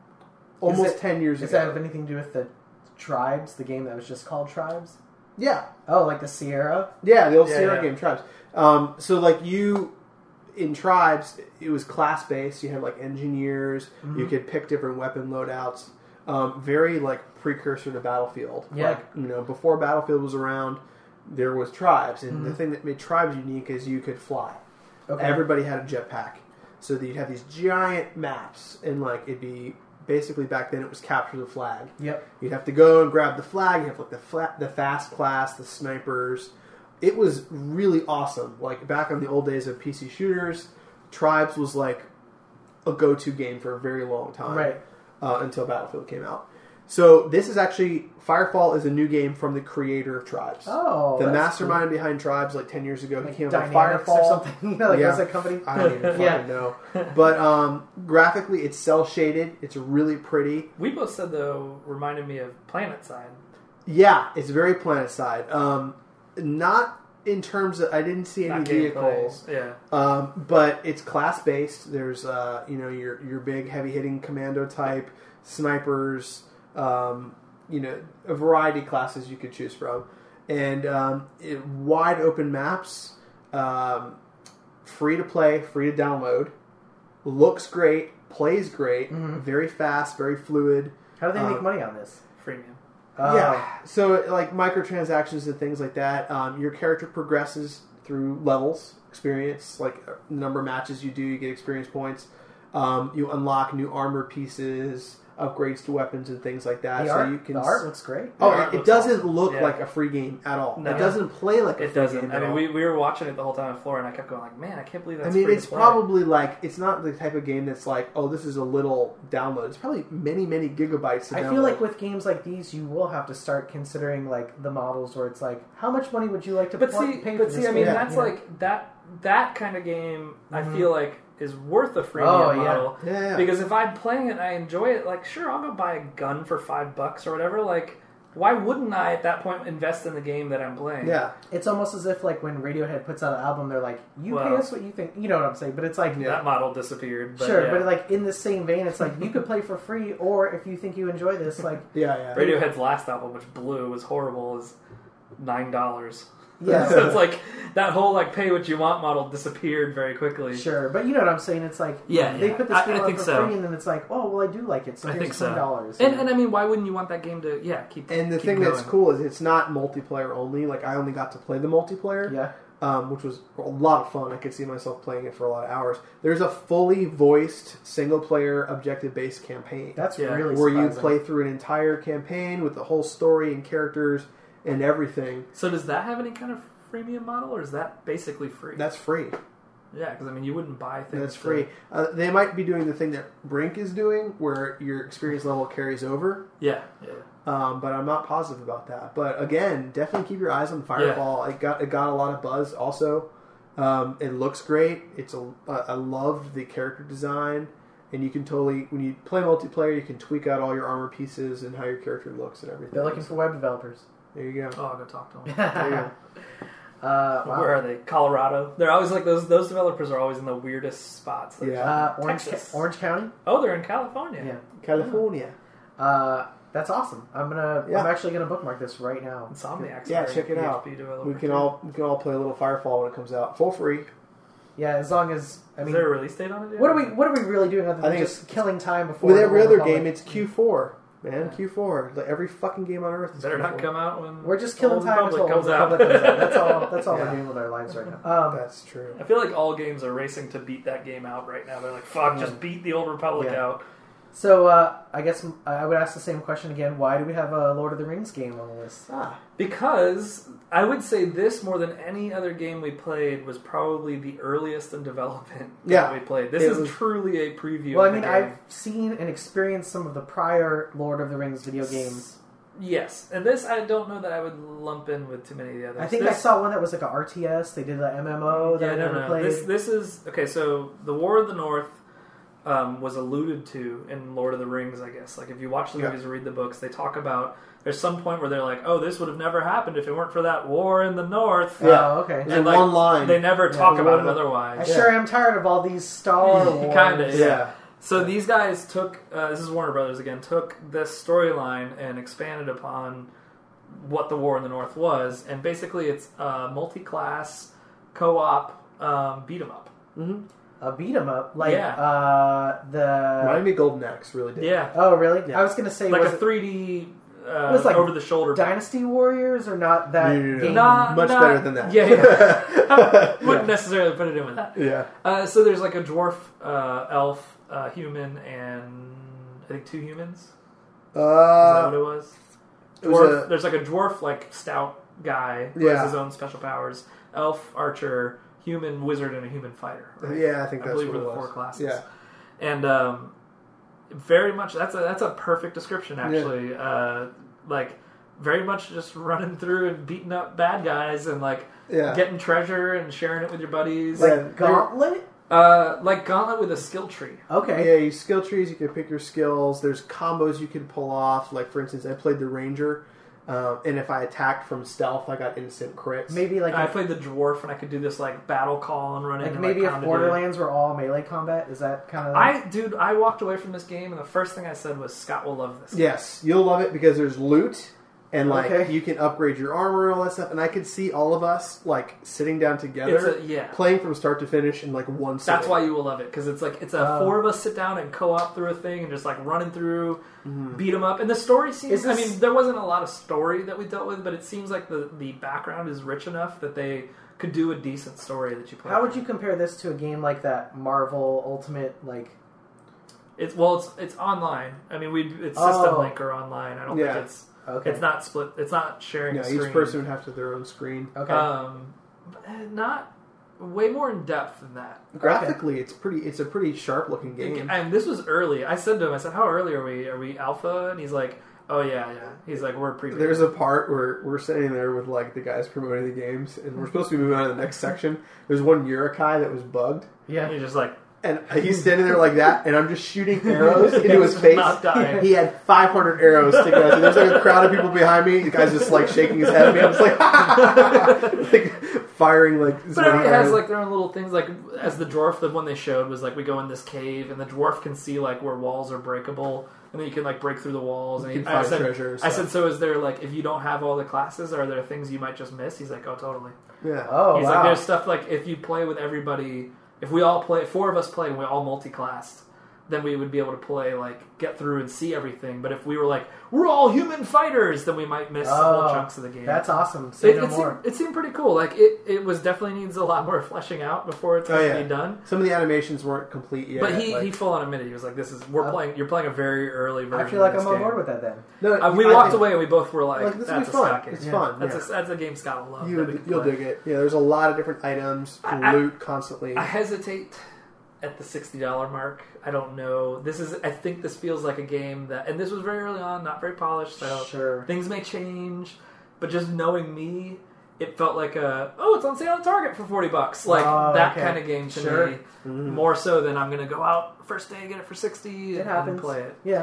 almost it- ten years Does ago. that have anything to do with the Tribes, the game that was just called Tribes? Yeah, Oh, like the Sierra? yeah, the old Yeah, Sierra yeah. game Tribes. Um, so like you in Tribes, it was class based. You had like engineers. Mm-hmm. You could pick different weapon loadouts. Um, very like precursor to Battlefield. Yeah. Like, you know, before Battlefield was around, there was Tribes, and the Mhm. thing that made Tribes unique is you could fly. Okay. Everybody had a jetpack, so that you'd have these giant maps, and like it'd be basically back then it was capture the flag. Yep. You'd have to go and grab the flag. You have like the fla- the fast class, the snipers. It was really awesome. Like back in the old days of P C shooters, Tribes was like a go-to game for a very long time, Right. uh, until Battlefield came out. So this is actually Firefall is a new game from the creator of Tribes. Oh, the that's mastermind behind Tribes, like ten years ago, cool. he Like came up with Dynamics Firefall or something. You know, like Yeah. what's that company? I don't even fucking Yeah. know. But um, graphically, it's cell shaded. It's really pretty. We both said though reminded me of Planet Side. Yeah, it's very Planet Side. Um, not in terms of I didn't see any Not gameplay. vehicles, Yeah. um, but it's class based. There's uh, you know your your big heavy hitting commando type snipers. Um, you know a variety of classes you could choose from, and um, it, wide open maps. Um, free to play, free to download. Looks great, plays great, Mhm. very fast, very fluid. How do they make Um, money on this? Freemium. Oh. Yeah, so like microtransactions and things like that. Um, your character progresses through levels, experience, like uh, the number of matches you do, you get experience points. Um, you unlock new armor pieces, upgrades to weapons and things like that. The, so art, you can. the art looks great. oh, The art it, it looks doesn't awesome. look Yeah. like a free game at all. No. It doesn't play like a It free doesn't. game I at mean, all. we, we were watching it the whole time on floor, and I kept going like, "Man, I can't believe I that's." mean, free it's to play. probably like it's not the type of game that's like, oh, this is a little download. It's probably many, many gigabytes. To I download. feel like with games like these, you will have to start considering like the models where it's like, how much money would you like to But pl- see, pay but for see, this I mean, game? that's You know? like that that kind of game. I Mhm. feel like is worth a freemium Oh, yeah. model. yeah, yeah. Because if I'm playing it and I enjoy it, like, sure, I'll go buy a gun for five bucks or whatever. Like, why wouldn't I at that point invest in the game that I'm playing? yeah. It's almost as if like when Radiohead puts out an album, they're like, you pay Well- us what you think. You know what I'm saying? But it's like, Yeah. That model disappeared. But sure, yeah. but like in the same vein, it's like you could play for free, or if you think you enjoy this, like Yeah, yeah. Radiohead's last album, which blew, was horrible, is nine dollars. yeah, So it's like that whole like pay what you want model disappeared very quickly. sure. But you know what I'm saying? It's like Yeah, they yeah. put this I- game I out think for so. free, and then it's like, oh well, I do like it, so I here's think so. twenty dollars. And, and I mean, why wouldn't you want that game to yeah keep And the keep thing that's going? cool is it's not multiplayer only. Like I only got to play the multiplayer, yeah, um, which was a lot of fun. I could see myself playing it for a lot of hours. There's a fully voiced single player objective based campaign that's Yeah. really where you surprising. play through an entire campaign with the whole story and characters and everything. So does that have any kind of freemium model, or is that basically free? That's free. yeah, because I mean, you wouldn't buy things. That's to- free. Uh, they might be doing the thing that Brink is doing, where your experience level carries over. Yeah, yeah. Um, but I'm not positive about that. But again, definitely keep your eyes on Firefall. It got it got a lot of buzz. Also, um, it looks great. It's a I loved the character design, and you can totally when you play multiplayer, you can tweak out all your armor pieces and how your character looks and everything. They're looking for web developers. There you go. Oh, I'll go talk to them. There you go. Uh, wow. Where are they? Colorado. They're always like those. Those developers are always in the weirdest spots. Like, Yeah. Uh, Orange, Texas. Ca- Orange County. Oh, they're in California. Yeah. California. Uh, that's awesome. I'm gonna. Yeah. I'm actually gonna bookmark this right now. Insomniac's Yeah, very check it out. P H P developer, We can too. all we can all play a little Firefall when it comes out for free. Yeah, as long as I Is mean, there a release date on it? Yet? what are we? What are we really doing other I than think just killing time before? With the every Old other Republic? game, it's Q four, man. Q four. Like every fucking game on Earth is Better Q four. not come out when We're just killing Old time Republic until Old comes out. Republic comes out. That's all. That's all Yeah. we're doing with our lives right now. Um, That's true. I feel like all games are racing to beat that game out right now. They're like, fuck, just beat the Old Republic Yeah. out. so uh, I guess I would ask the same question again. Why do we have a Lord of the Rings game on the list? Ah, Because I would say this more than any other game we played was probably the earliest in development Yeah. that we played. This It is was- truly a preview. Well, I of the mean, game. I've seen and experienced some of the prior Lord of the Rings video games. Yes, and this I don't know that I would lump in with too many of the others. I think this, I saw one that was like a R T S. They did an M M O that Yeah, I no, never no. played. This this is okay. So the War of the North um, was alluded to in Lord of the Rings, I guess. Like if you watch the Yeah. movies or read the books, they talk about. There's some point where they're like, "Oh, this would have never happened if it weren't for that war in the North." Yeah. Oh, okay. It's And, in like, one line. They never Yeah, talk the about one it that- I otherwise. Yeah. sure am tired of all these Star Wars. Kinda, yeah. So these guys took, uh, this is Warner Brothers again, took this storyline and expanded upon what the War in the North was, and basically it's a multi-class, co-op um, beat-em-up. Mm-hmm. A beat 'em up, like Yeah. uh, the. Reminded me of Golden Axe, really did. Yeah, Oh, really? Yeah. I was gonna say like was a it three D, uh, It was like over-the-shoulder. Dynasty Warriors or not that No, no, no. game? Nah. Much Not- better than that. Yeah, yeah. Wouldn't Yeah. necessarily put it in with that. yeah. Uh, so there's like a dwarf, uh, elf, uh, human, and I think two humans. Is that Uh, what it was? it was Dwarf, a- there's like a dwarf, like stout guy who Yeah. has his own special powers. Elf, archer, human wizard, and a human fighter. Right? yeah, I think I that's believe what were it the was. four classes. Yeah. And um, very much that's a that's a perfect description actually. Uh, like very much just running through and beating up bad guys and like Yeah. getting treasure and sharing it with your buddies. Yeah. Like Gauntlet? Uh, like Gauntlet with a skill tree. Okay. Yeah, you skill trees, you can pick your skills. There's combos you can pull off. Like, for instance, I played the Ranger, um, and if I attacked from stealth, I got instant crits. Maybe like I if, played the dwarf and I could do this like battle call and run in like and maybe like, if pound a dude. Borderlands were all melee combat. Is that kind of? I dude, I walked away from this game and the first thing I said was Scott will love this. Yes, you'll love it because there's loot, and like Okay. you can upgrade your armor and all that stuff. And I could see all of us like sitting down It's together, a, yeah. playing from start to finish in like one sitting. That's why you will love it because it's like it's a Oh. four of us sit down and co-op through a thing and just like running through, Mhm. beat them up. And the story seems. Is this- I mean, there wasn't a lot of story that we dealt with, but it seems like the the background is rich enough that they could do a decent story that you play. How would you compare this to a game like that Marvel Ultimate? Like, It's well, it's it's online. I mean, we it's Oh. System Link or online. I don't Yeah. think it's okay, it's not split. It's not sharing. Yeah, a screen. each person would have to have their own screen. okay. Um, but not way more in depth than that. Graphically, it's pretty. It's a pretty sharp looking game. And this was early. I said to him, I said, "How early are we? Are we alpha?" And he's like, "Oh yeah, yeah." He's like, "We're pre." There's a part where we're sitting there with like the guys promoting the games, and we're supposed to be moving on to the next section. There's one Yurikai that was bugged, yeah. And he's just like, and he's standing there like that, and I'm just shooting arrows into his face. not dying. He had five hundred arrows sticking out. So there's like a crowd of people behind me. The guy's just like shaking his head at me. I'm just like, like firing like. as But many everybody has arrows. like their own little things. Like as the dwarf, the one they showed was like we go in this cave, and the dwarf can see like where walls are breakable, and then you can like break through the walls. And You he, can I find said, treasure and I stuff. said, so is there like if you don't have all the classes, are there things you might just miss? He's like, oh, totally. yeah. Oh He's wow. like, there's stuff like if you play with everybody, if we all play, four of us play and we all multi-classed, then we would be able to play, like, get through and see everything. But if we were like, we're all human fighters, then we might miss Oh, little chunks of the game. That's awesome. Say it, no it, more. seemed, it seemed pretty cool. Like, it, it was definitely needs a lot more fleshing out before it's Oh, going yeah. to be done. Some of the animations weren't complete yet. But he, like, he full on admitted, he was like, this is, we're Uh, playing, you're playing a very early version I feel like of I'm this on game. board with that then. no, Uh, we I walked think away and we both were like, Like, this will that's be a fun. Scott game. It's Yeah. fun. That's, yeah. a, that's a game Scott will love. You that we would, can you'll play. dig it. Yeah, there's a lot of different items, I- I- loot constantly. I hesitate at the sixty dollars mark. I don't know. This is. I think this feels like a game that, and this was very early on, not very polished, so Sure. things may change. But just knowing me, it felt like a oh, it's on sale at Target for forty bucks, like Oh, that okay. kind of game to Sure. me. Mhm. More so than I'm going to go out first day get it for sixty It and, happens. and play it. Yeah.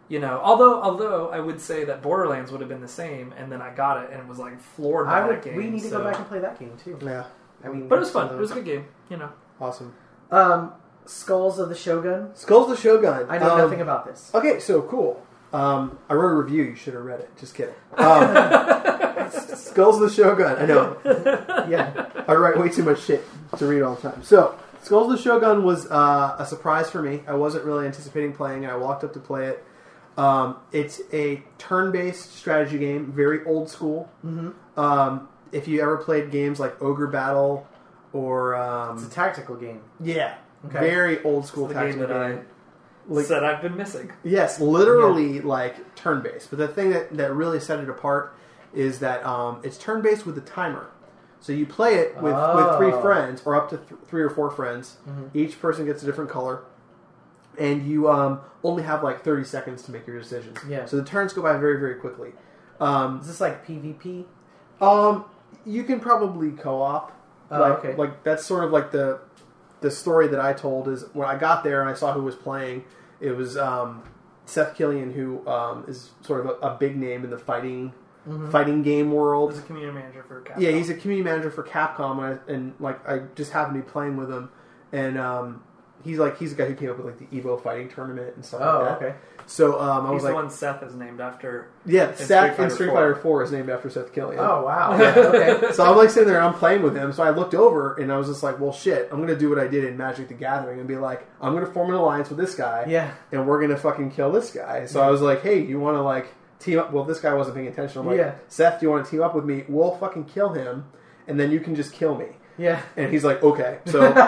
You know, although although I would say that Borderlands would have been the same, and then I got it and it was like floored by I would. that game. We need to so. go back and play that game too. Yeah, I mean, But it was fun. It was a good game. You know. awesome. Um, Skulls of the Shogun. Skulls of the Shogun. I know um, nothing about this. Okay, so cool. Um, I wrote a review. You should have read it. Just kidding. Um, Skulls of the Shogun. I know. Yeah. I write way too much shit to read all the time. So, Skulls of the Shogun was uh, a surprise for me. I wasn't really anticipating playing it. I walked up to play it. Um, it's a turn-based strategy game, very old school. Mm-hmm. Um, if you ever played games like Ogre Battle or... It's a Um, tactical game. yeah, Okay. very old school It's the game tactical that game. I Like- said I've been missing. Yes, literally like turn-based. But the thing that, that really set it apart is that um, it's turn-based with a timer. So you play it with, with three Oh. friends, or up to th- three or four friends. Mhm. Each person gets a different color. And you um, only have like thirty seconds to make your decisions. Yeah. So the turns go by very, very quickly. Um, Is this like PvP? um, you can probably co-op. Oh, like, okay. like that's sort of like the the story that I told is when I got there and I saw who was playing. It was um, Seth Killian, who um, is sort of a, a big name in the fighting Mhm. fighting game world. As a community manager for Capcom. Yeah, he's a community manager for Capcom, and, I, and like I just happened to be playing with him, and um, he's like he's the guy who came up with like the Evo fighting tournament and stuff Oh, like that. okay. So um, I He's was the like, one Seth is named after. yeah, Street Seth in Fighter Street four. Fighter Four is named after Seth Killian. Oh, wow. Okay. So I'm like sitting there, I'm playing with him. So I looked over and I was just like, well, shit, I'm gonna do what I did in Magic the Gathering and be like, I'm gonna form an alliance with this guy, Yeah. and we're gonna fucking kill this guy. So I was like, hey, you want to like team up? Well, this guy wasn't paying attention. I'm like, Yeah. Seth, do you want to team up with me? We'll fucking kill him, and then you can just kill me. Yeah. And he's like, okay.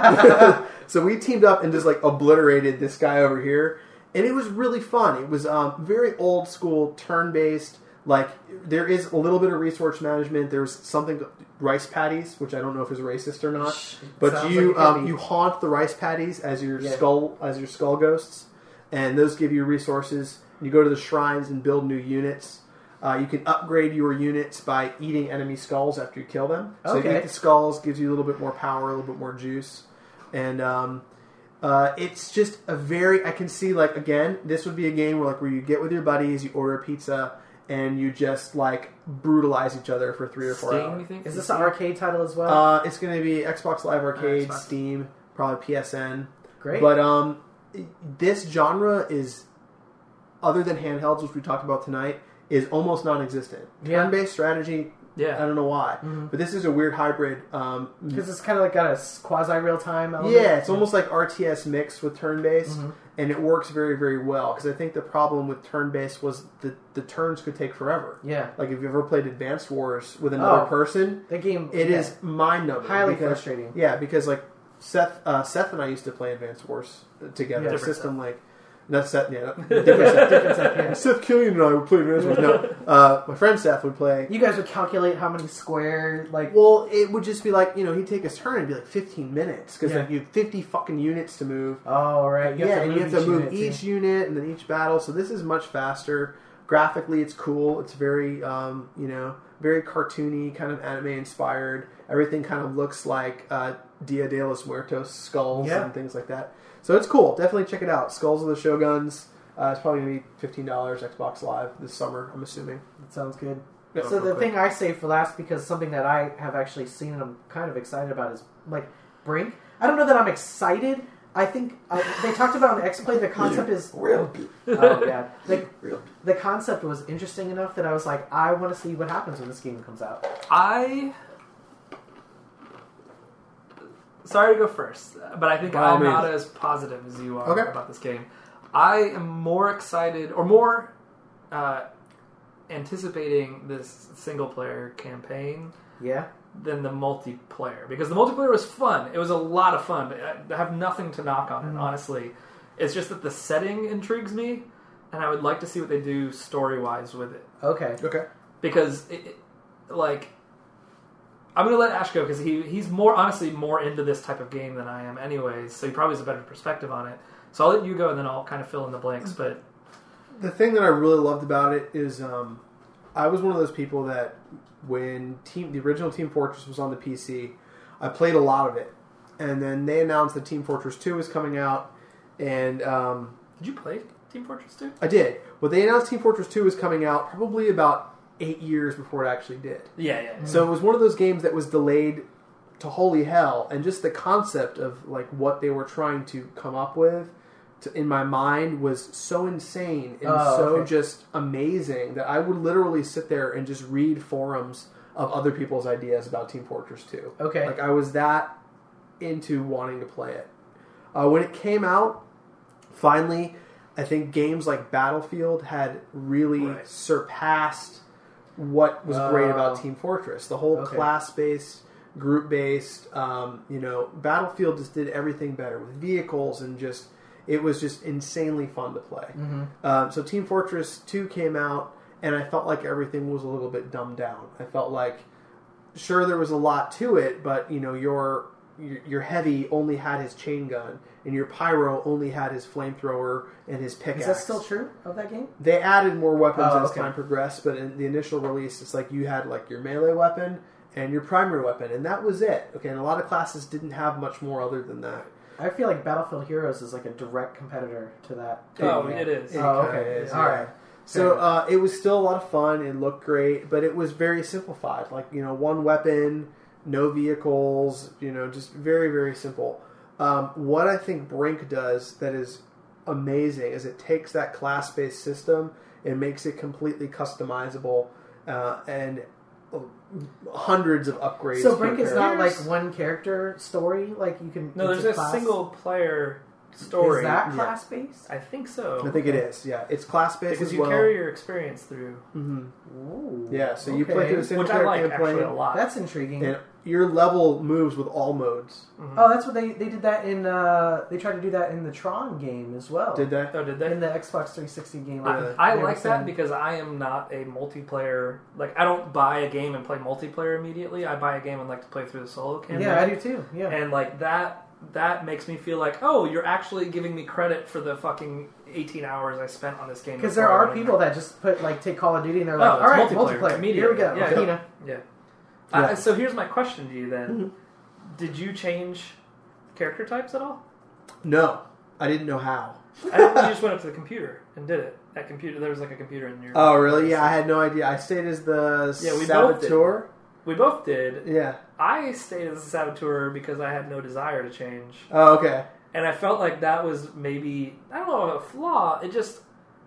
So so we teamed up and just like obliterated this guy over here. And it was really fun. It was um, very old school, turn based. Like there is a little bit of resource management. There's something rice paddies, which I don't know if is racist or not. But Sounds you like it could um, be. you haunt the rice paddies as your Yeah. skull as your skull ghosts, and those give you resources. You go to the shrines and build new units. Uh, you can upgrade your units by eating enemy skulls after you kill them. So you Okay. eat the skulls, gives you a little bit more power, a little bit more juice. And um, uh, it's just a very... I can see, like, again, this would be a game where, like, where you get with your buddies, you order a pizza, and you just, like, brutalize each other for three or four Steam, hours. you think? Is this an arcade title as well? Uh, it's going to be Xbox Live Arcade, Xbox. Steam, probably P S N. Great. But um, this genre is, other than handhelds, which we talked about tonight, is almost non-existent. Yeah. Turn-based strategy, I Yeah. don't know why. Mhm. But this is a weird hybrid. Um, Because it's kind of like got a quasi real time element. yeah, it's almost like R T S mixed with turn-based, Mhm. and it works very, very well. Because I think the problem with turn-based was the, the turns could take forever. Yeah. Like, if you ever played Advanced Wars with another Oh. person, The game it yeah. is mind-numbing. highly because- frustrating. Yeah, because like Seth, uh, Seth and I used to play Advanced Wars together. Yeah. a Different system like not Seth, yeah, different Seth. Different Seth, yeah. Seth Killian and I would play Advanced Wars. No, uh, my friend Seth would play. You guys would calculate how many square, like... Well, it would just be like, you know, he'd take his turn and be like fifteen minutes because Yeah. like you have fifty fucking units to move. Oh, right. You yeah, have to and move you have to each move unit, each too. unit and then each battle. So this is much faster. Graphically, it's cool. It's very, um, you know, very cartoony, kind of anime inspired. Everything kind of looks like uh, Dia de los Muertos skulls Yeah. and things like that. So it's cool. Definitely check it out. Skulls of the Shoguns. Uh, it's probably going to be fifteen dollars Xbox Live this summer, I'm assuming. That sounds good. Yeah, So real the quick. thing I saved for last, because something that I have actually seen and I'm kind of excited about is, like, Brink. I don't know that I'm excited. I think uh, they talked about in X-Play, the concept is... Real Oh, yeah. The, Real the concept was interesting enough that I was like, I want to see what happens when this game comes out. I. Sorry to go first, but I think By all I'm not means. as positive as you are Okay. about this game. I am more excited or more uh, anticipating this single player campaign Yeah? than the multiplayer, because the multiplayer was fun. It was a lot of fun. I have nothing to knock on it, Mhm. honestly. It's just that the setting intrigues me, and I would like to see what they do story wise with it. Okay. Okay. Because it, it, like I'm gonna let Ash go because he he's more honestly more into this type of game than I am anyways, so he probably has a better perspective on it. So I'll let you go and then I'll kind of fill in the blanks. But The thing that I really loved about it is um, I was one of those people that when team the original Team Fortress was on the P C, I played a lot of it, and then they announced that Team Fortress two was coming out, and um, did you play Team Fortress two? I did. Well, they announced Team Fortress two was coming out probably about eight years before it actually did. Yeah, yeah. yeah. So it was one of those games that was delayed to holy hell, and just the concept of like what they were trying to come up with, to, in my mind, was so insane and Oh, so okay. just amazing that I would literally sit there and just read forums of other people's ideas about Team Fortress two. Okay. Like I was that into wanting to play it. Uh, when it came out, finally, I think games like Battlefield had really Right. surpassed what was Oh. great about Team Fortress. The whole Okay. class-based, group-based, um, you know, Battlefield just did everything better with vehicles and just, it was just insanely fun to play. Mm-hmm. Um, so Team Fortress two came out, and I felt like everything was a little bit dumbed down. I felt like, sure, there was a lot to it, but, you know, your your, your heavy only had his chain gun, and your pyro only had his flamethrower and his pickaxe. Is that still true of that game? They added more weapons Oh, as okay. time progressed, but in the initial release, it's like you had like your melee weapon and your primary weapon, and that was it. Okay, and a lot of classes didn't have much more other than that. I feel like Battlefield Heroes is like a direct competitor to that. Oh, Yeah. it is. It Oh, kinda okay. is, All yeah. right. So uh, it was still a lot of fun. It looked great, but it was very simplified. Like, you know, one weapon, no vehicles, you know, just very, very simple. Um, what I think Brink does that is amazing is it takes that class-based system and makes it completely customizable uh, and hundreds of upgrades. So per Brink is character. not like one character story. Like you can. No, it's there's a, class. single player story. Is that Yeah. class based? I think so. I think it is, yeah. It's class-based because as you well. carry your experience through, hmm Ooh, Yeah, so you okay. play through the single which I player like campaign, actually a lot. That's intriguing. and your level moves with all modes. Mhm. Oh, that's what they they did that in. Uh, they tried to do that in the Tron game as well. Did they? Oh, did in they? the Xbox three sixty game? I, Really? I They were like that saying- because I am not a multiplayer. Like, I don't buy a game and play multiplayer immediately. I buy a game and like to play through the solo campaign. Yeah, I do too. Yeah. And like that, that makes me feel like, oh, you're actually giving me credit for the fucking eighteen hours I spent on this game. Because before there I are went in people there. that just put like take Call of Duty and they're Oh, like, it's all right, multiplayer, multiplayer. immediate. Here we go. Yeah, Okay. yeah. Yeah. Yeah. Uh, so here's my question to you then: Mm-hmm. Did you change character types at all? No, I didn't know how. I think you just went up to the computer and did it. That computer, there was like a computer in your. Oh, really? Yeah, I had no idea. I stayed as the Yeah, we both did. saboteur. We both did. Yeah. I stayed as a saboteur because I had no desire to change. Oh, okay. And I felt like that was maybe, I don't know, a flaw. It just,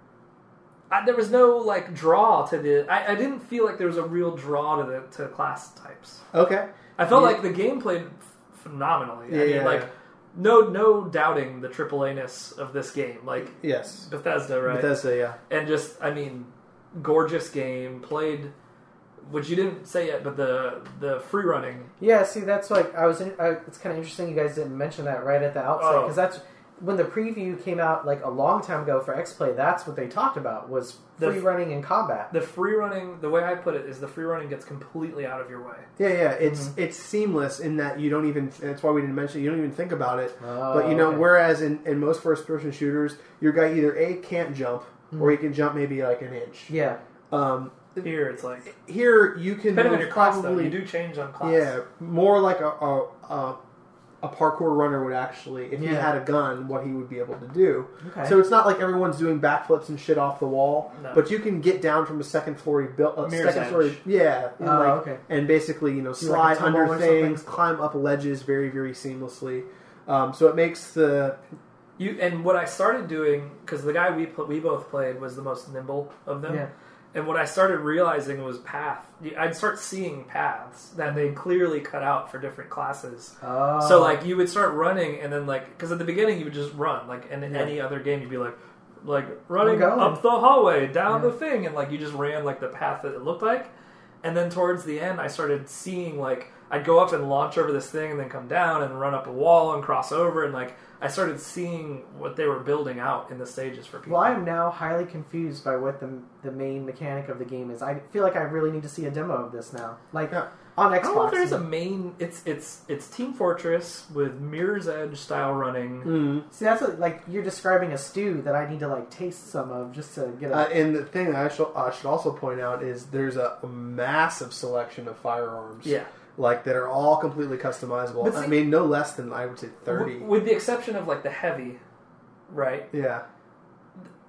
I, there was no like draw to the, I, I didn't feel like there was a real draw to the to class types. Okay. I felt Yeah. like the game played phenomenally. Yeah, I mean, yeah, like, yeah. no no doubting the triple A-ness of this game. Like, Yes. Bethesda, right? Bethesda, yeah. And just, I mean, gorgeous game, played, which you didn't say yet, but the the free running. Yeah, see, that's like I was. In, I, it's kind of interesting you guys didn't mention that right at the outset Oh. because that's when the preview came out like a long time ago for X Play. That's what they talked about was The- free running and combat. The free running, the way I put it, is the free running gets completely out of your way. Yeah, yeah. It's Mm-hmm. it's seamless in that you don't even. That's why we didn't mention it. You don't even think about it. Oh, but you know, okay. whereas in, in most first person shooters, your guy either a can't jump or he can jump maybe like an inch. Yeah, Um, Here, it's like, here you can depending on move your class, though, probably you do change on class. yeah more like a a, a a parkour runner would actually if he Yeah. had a gun what he would be able to do. Okay. So it's not like everyone's doing backflips and shit off the wall, No. but you can get down from a second story built uh, Mirror's second Edge. story yeah and, Oh, like, okay. and basically you know Do like a slide tumble under or things, something? climb up ledges very very seamlessly. Um, so it makes the You and what I started doing, because the guy we pl- we both played was the most nimble of them. Yeah. And what I started realizing was path. I'd start seeing paths that they clearly cut out for different classes. Oh. So like you would start running, and then like because at the beginning you would just run, like in Yeah. any other game you'd be like like running going. up the hallway, down Yeah. the thing, and like you just ran like the path that it looked like. And then towards the end, I started seeing like I'd go up and launch over this thing, and then come down and run up a wall and cross over, and like I started seeing what they were building out in the stages for people. Well, I am now highly confused by what the the main mechanic of the game is. I feel like I really need to see a demo of this now, like Yeah. on Xbox. I don't know if there's a main. It's it's it's Team Fortress with Mirror's Edge style running. mm, See, that's what, like you're describing a stew that I need to like taste some of just to get a. uh, and the thing that I should, I should also point out is there's a, a massive selection of firearms. Yeah. Like that are all completely customizable. But I see- mean, no less than I would say thirty. W- with the exception of like the heavy, right? yeah,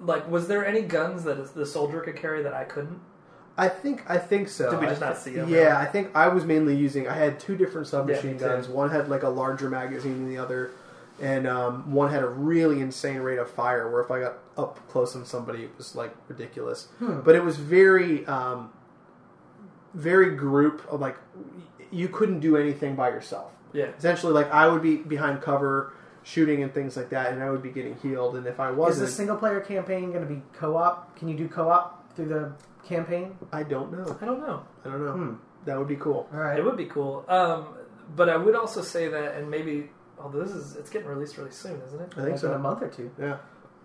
like, was there any guns that the soldier could carry that I couldn't? I think I think so. Did we just I not see them? Yeah, I think I was mainly using. I had two different submachine Yeah, me guns. too. One had like a larger magazine than the other, and um, one had a really insane rate of fire. Where if I got up close on somebody, it was like ridiculous. Hmm. But it was very, um, very group of like you couldn't do anything by yourself. Yeah. Essentially, like I would be behind cover, shooting and things like that, and I would be getting healed. And if I Is wasn't, the single player campaign going to be co-op? Can you do co-op through the campaign? I don't know. I don't know. I don't know. Hmm. That would be cool. All right. It would be cool. Um, but I would also say that, and maybe, oh, this is, it's getting released really soon, isn't it? I think Like so. in a month or two. Yeah.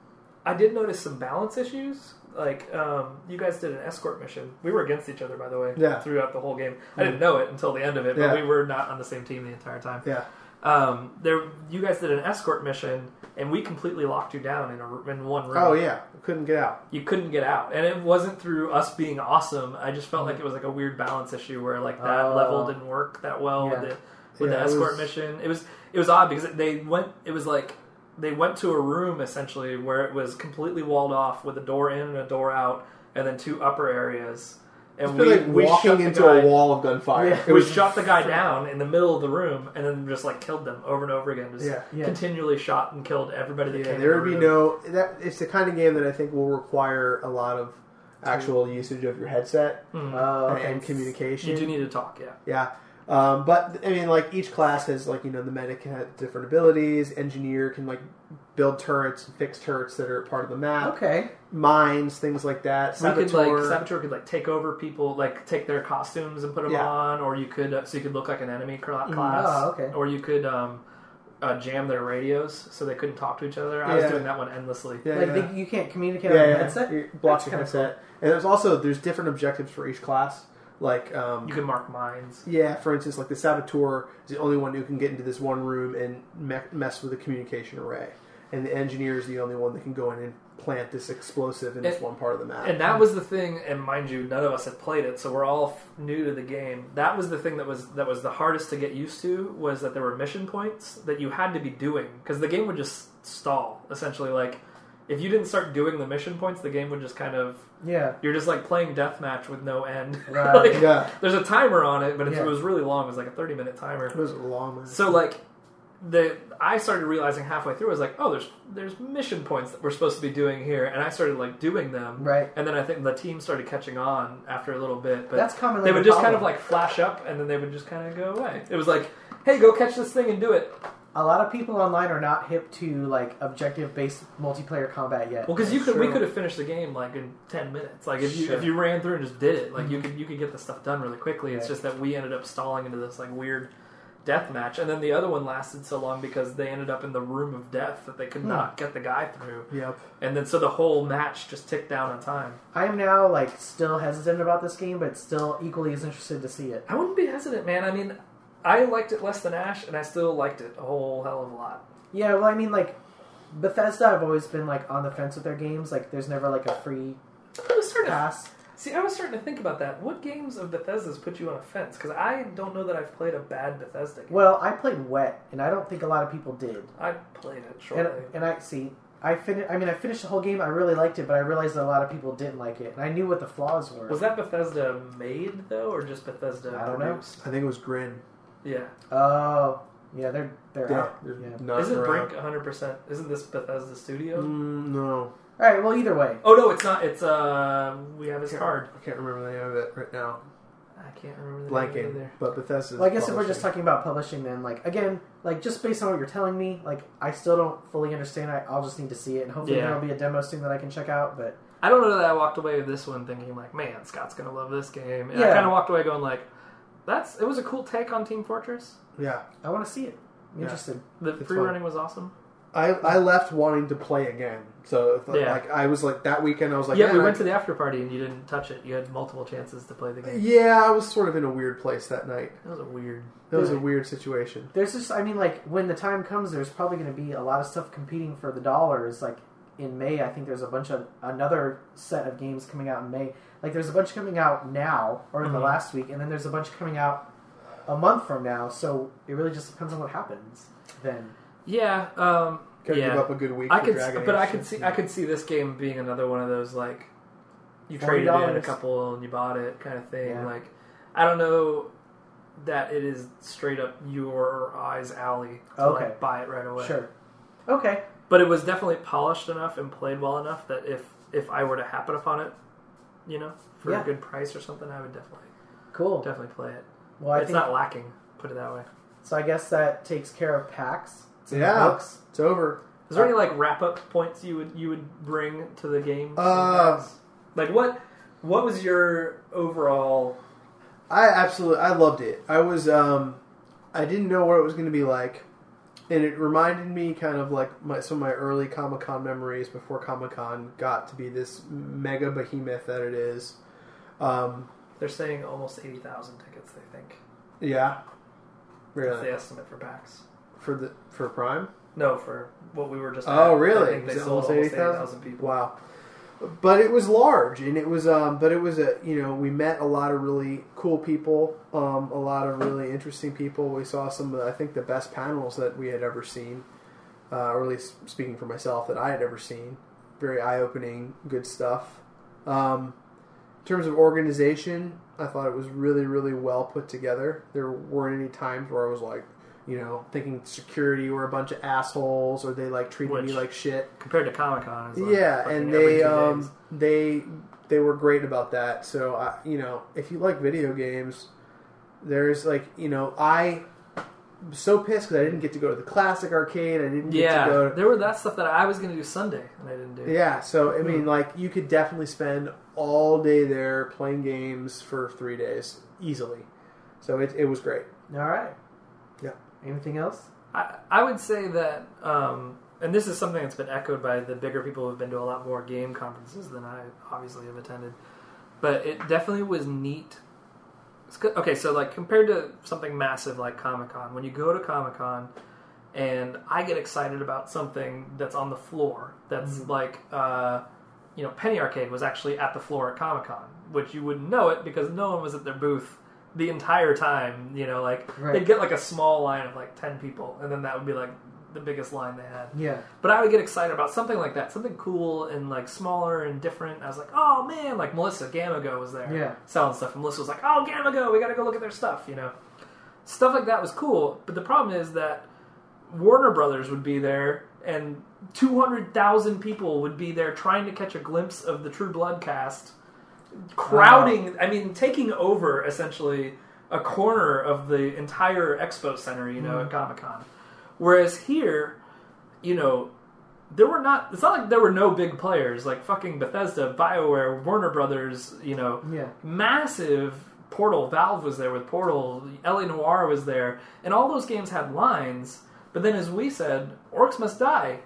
I did notice some balance issues. Like, um, you guys did an escort mission. We were against each other, by the way, Yeah. throughout the whole game. I didn't know it until the end of it, but Yeah. we were not on the same team the entire time. Yeah. Um, there, you guys did an escort mission, and we completely locked you down in a, in one room. Oh yeah, couldn't get out. You couldn't get out, and it wasn't through us being awesome. I just felt like it was like a weird balance issue where like that Oh. level didn't work that well Yeah. with the with Yeah, the it escort was- mission. It was it was odd because they went. It was like they went to a room essentially where it was completely walled off with a door in and a door out, and then two upper areas. And It's we, been like we shut walking the into guy, a wall of gunfire. Yeah. It we was shot the guy down in the middle of the room, and then just like killed them over and over again. Just Yeah. Yeah. continually shot and killed everybody that Yeah, came. there in would the be room. no. That it's the kind of game that I think will require a lot of actual usage of your headset Mhm. Oh, okay. and communication. You do need to talk, yeah. Yeah. Um, but I mean, like each class has like you know the medic can have different abilities. Engineer can like build turrets and fix turrets that are part of the map. Okay. Mines, things like that. We could like Saboteur. Saboteur could like take over people, like take their costumes and put them Yeah. on, or you could uh, so you could look like an enemy cla- class. Oh, okay. Or you could um, uh, jam their radios so they couldn't talk to each other. I was Yeah. doing that one endlessly. Yeah, like yeah. They, you can't communicate yeah, on the yeah. headset? You block That's your kinda headset. And there's also there's different objectives for each class. Like um, You can mark mines. yeah, for instance, like the Saboteur is the only one who can get into this one room and me- mess with the communication array, and the Engineer is the only one that can go in and plant this explosive in this And- one part of the map. And that was the thing, and mind you, none of us had played it, so we're all f- new to the game. That was the thing that was that was the hardest to get used to, was that there were mission points that you had to be doing, because the game would just stall, essentially. Like, if you didn't start doing the mission points, the game would just kind of... Yeah. You're just like playing deathmatch with no end. Right. Like, Yeah. there's a timer on it, but it's, Yeah. it was really long. It was like a thirty minute timer. It was a long one. So like, the I started realizing halfway through, I was like, oh, there's there's mission points that we're supposed to be doing here, and I started like doing them. Right. And then I think the team started catching on after a little bit. But That's commonly they would the just kind of problem. like flash up, and then they would just kind of go away. It was like, hey, go catch this thing and do it. A lot of people online are not hip to like objective-based multiplayer combat yet. Well, because you could, we Sure. could have finished the game like in ten minutes. Like if you Sure. if you ran through and just did it, like you could you could get the stuff done really quickly. It's Yeah. just that we ended up stalling into this like weird death match, and then the other one lasted so long because they ended up in the room of death that they could Hmm. not get the guy through, Yep. and then so the whole match just ticked down on time. I am now like still hesitant about this game, but still equally as interested to see it. I wouldn't be hesitant, man. I mean, I liked it less than Ash, and I still liked it a whole hell of a lot. Yeah, well, I mean, like Bethesda, I've always been like on the fence with their games. Like, there's never like a free I was starting to pass. see. I was starting to think about that. What games of Bethesda's put you on a fence? Because I don't know that I've played a bad Bethesda game. Well, I played Wet, and I don't think a lot of people did. I played it And, shortly. and I see, I fin- I mean, I finished the whole game. I really liked it, but I realized that a lot of people didn't like it, and I knew what the flaws were. Was that Bethesda made though, or just Bethesda I don't know. produced? I think it was Grin. Yeah. Oh, yeah, they're they're Yeah, out. they're Yeah. not Isn't around. Brink one hundred percent? Isn't this Bethesda Studio? Mm, no. All right. Well, either way, Oh no, it's not. It's uh, we have his card. I can't remember the name of it right now. I can't remember the name Blanking. either. But Bethesda. well, I guess if we're just talking about publishing, then like again, like just based on what you're telling me, like I still don't fully understand. I, I'll just need to see it, and hopefully Yeah. there'll be a demo soon that I can check out. But I don't know that I walked away with this one thinking like, man, Scott's gonna love this game. And I Yeah. kind of walked away going like, that's it was a cool take on Team Fortress. Yeah. I want to see it. I'm Yeah. interested. The It's free fun. running was awesome. I, I left wanting to play again. So if, Yeah. like I was like that weekend I was like yeah, we "Man, went I- to the after party and you didn't touch it. You had multiple chances to play the game. Yeah, I was sort of in a weird place that night. That was a weird. It was a Yeah. weird situation. There's just, I mean, like when the time comes, there's probably going to be a lot of stuff competing for the dollars. Like in May, I think there's a bunch of another set of games coming out in May. Like there's a bunch coming out now or in the Mhm. last week, and then there's a bunch coming out a month from now. So it really just depends on what happens then. Yeah, um, Gotta Yeah. give up a good week. I for could, Dragon but Age. I could see, I could see this game being another one of those like you forty traded in a dollars. couple and you bought it kind of thing. Yeah. Like I don't know that it is straight up your eyes alley to Okay. like buy it right away. Sure. Okay. But it was definitely polished enough and played well enough that if if I were to happen upon it, you know, for Yeah. a good price or something, I would definitely Cool. definitely play it. Well, I it's think not lacking. Put it that way. so. I guess that takes care of PAX. It's in the Yeah. books. It's over. Is there any like wrap up points you would you would bring to the game? Uh, like what what was your overall? I absolutely, I loved it. I was, um, I didn't know what it was going to be like, and it reminded me kind of like my, some of my early Comic Con memories before Comic Con got to be this mega behemoth that it is. Um, They're saying almost eighty thousand tickets. They think yeah, that's really the estimate for PAX. for the for Prime. No, for what we were just. Oh, at. really? I think they Is it sold almost almost eighty thousand people. Wow. But it was large, and it was, um, but it was a, you know, we met a lot of really cool people, um, a lot of really interesting people. We saw some of, the, I think, the best panels that we had ever seen, uh, or at least speaking for myself, that I had ever seen. Very eye-opening, good stuff. Um, in terms of organization, I thought it was really, really well put together. There weren't any times where I was like, you know, thinking security were a bunch of assholes, or they like treated Which, me like shit. Compared to Comic Con, like Yeah, fucking and every they two um days. they they were great about that. So I, you know, if you like video games, there's like, you know, I was so pissed because I didn't get to go to the classic arcade. I didn't get yeah, to go. To, there were that stuff that I was going to do Sunday and I didn't do. yeah, so I mean, Hmm. like you could definitely spend all day there playing games for three days easily. So it it was great. All right. Yeah. Anything else? I, I would say that, um, and this is something that's been echoed by the bigger people who have been to a lot more game conferences than I obviously have attended, but it definitely was neat. It's good- Okay, so like compared to something massive like Comic Con, when you go to Comic Con and I get excited about something that's on the floor, that's Mhm. like, uh, you know, Penny Arcade was actually at the floor at Comic Con, which you wouldn't know it because no one was at their booth the entire time, you know, like Right. they'd get like a small line of like ten people, and then that would be like the biggest line they had. Yeah. But I would get excited about something like that, something cool and like smaller and different. I was like, oh man, like Melissa Gamago was there Yeah. selling stuff, and Melissa was like, oh Gamago, we got to go look at their stuff, you know. Stuff like that was cool, but the problem is that Warner Brothers would be there, and two hundred thousand people would be there trying to catch a glimpse of the True Blood cast, crowding, I mean, taking over, essentially, a corner of the entire expo center, you know, Mhm. at Comic-Con. Whereas here, you know, there were not, it's not like there were no big players, like fucking Bethesda, BioWare, Warner Brothers, you know, Yeah. massive Portal. Valve was there with Portal. L A Noire was there. And all those games had lines. But then, as we said, Orcs Must Die.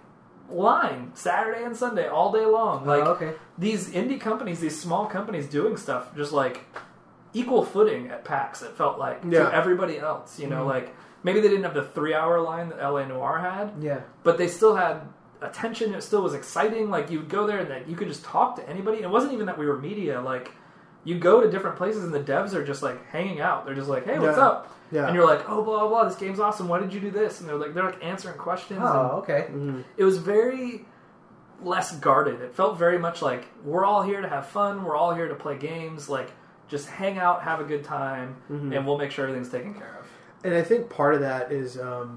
Line. Saturday and Sunday, all day long. Like, oh, okay. these indie companies, these small companies doing stuff, just like equal footing at PAX, it felt like, Yeah. to everybody else. You know, Mhm. like, maybe they didn't have the three hour line that L A Noire had, Yeah. but they still had attention. It still was exciting. Like, you would go there and that you could just talk to anybody. It wasn't even that we were media. Like, you go to different places and the devs are just like hanging out. They're just like, hey, what's Yeah. up? Yeah. And you're like, oh, blah, blah, blah, this game's awesome. Why did you do this? And they're like, they're like answering questions. Oh, And okay. Mhm. it was very less guarded. It felt very much like, we're all here to have fun. We're all here to play games. Like, just hang out, have a good time, Mhm. and we'll make sure everything's taken care of. And I think part of that is um,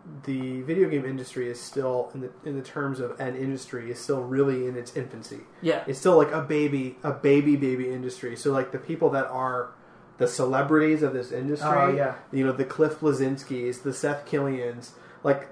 the video game industry is still, in the in the terms of an industry, is still really in its infancy. Yeah. It's still like a baby, a baby, baby industry. So like the people that are the celebrities of this industry, Oh, yeah. you know, the Cliff Blazinskis, the Seth Killians, like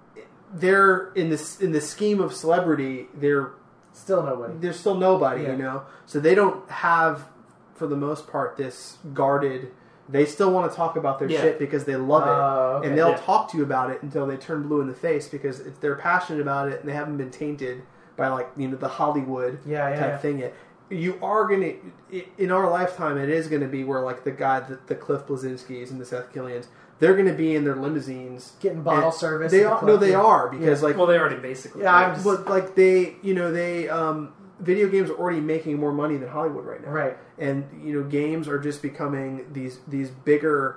they're in this in the scheme of celebrity, they're Still nobody. they're still nobody, Yeah. you know. So they don't have, for the most part, this guarded. They still want to talk about their Yeah. shit because they love it, Oh, okay. and they'll Yeah. talk to you about it until they turn blue in the face because it's, they're passionate about it and they haven't been tainted by like you know the Hollywood Yeah, yeah, type yeah. thing yet. You are gonna i- in our lifetime, it is gonna be where like the guy, the, the Cliff Blazinskis and the Seth Killians, they're gonna be in their limousines Getting bottle and service. They at the are, club, no, they yeah. are because like Well, they already basically Yeah, I'm did. just- but like they, you know, they um, video games are already making more money than Hollywood right now, Right. And you know, games are just becoming these these bigger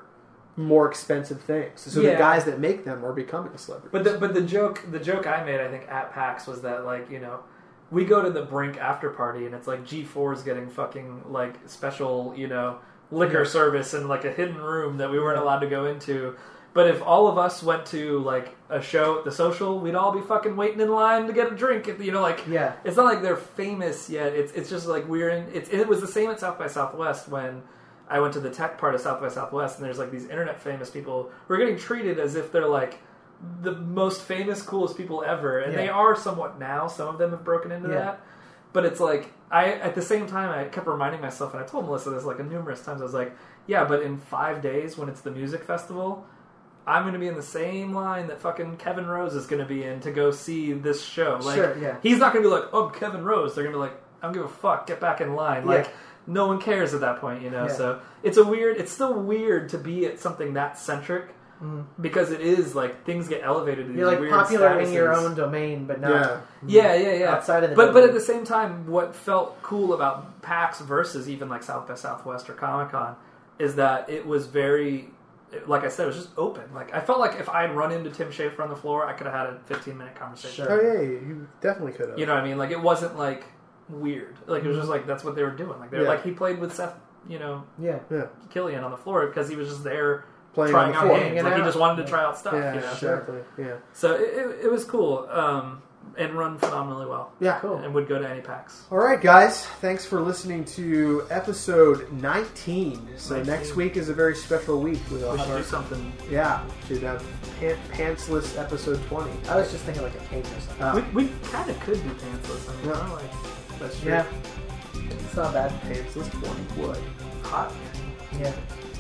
more expensive things. So Yeah. the guys that make them are becoming celebrities. But the, but the joke the joke I made, I think, at PAX was that, like, you know, we go to the Brink after party and it's like G four is getting fucking like special, you know, liquor Yeah. service in like a hidden room that we weren't allowed to go into. But if all of us went to like a show at the Social, we'd all be fucking waiting in line to get a drink. You know, like Yeah. it's not like they're famous yet. It's it's just like we're in. It's, it was the same at South by Southwest when I went to the tech part of South by Southwest, and there's like these internet famous people who are getting treated as if they're like the most famous, coolest people ever, and Yeah. they are somewhat now. Some of them have broken into Yeah. that, but it's like I at the same time I kept reminding myself, and I told Melissa this like numerous times. I was like, yeah, but in five days when it's the music festival, I'm going to be in the same line that fucking Kevin Rose is going to be in to go see this show. Like, Sure, yeah. he's not going to be like, oh, Kevin Rose. They're going to be like, I don't give a fuck. Get back in line. Like, Yeah. no one cares at that point, you know? Yeah. So it's a weird, it's still weird to be at something that centric Mm. because it is like things get elevated to these You're like weird popular in your statuses. own domain, but not Yeah. Yeah, yeah, yeah. outside of the but but domain. at the same time, what felt cool about PAX versus even like South by Southwest or Comic Con is that it was very, like I said, it was just open. Like I felt like if I had run into Tim Schafer on the floor, I could have had a fifteen minute conversation. Sure. Oh yeah, you definitely could have. You know what I mean? Like it wasn't like weird. Like it was just like that's what they were doing. Like they were Yeah. like he played with Seth, you know, Yeah. yeah, Killian on the floor because he was just there playing trying on the out floor. games. Hanging Like he out. just wanted to try out stuff. Yeah, you know? exactly. Yeah, So it, it, it was cool um, and run phenomenally well. yeah. Cool. And would go to any PAX. All right, guys. Thanks for listening to episode nineteen. So nineteen. next week is a very special week. We'll We have should our, do something. yeah, should have pant, pantsless episode twenty. I was just thinking like a cake or something. Oh, We, we kind of could do pantsless. I mean, Yeah. I don't like that's true. Yeah. It's not bad. Pantsless twenty would. hot. Yeah.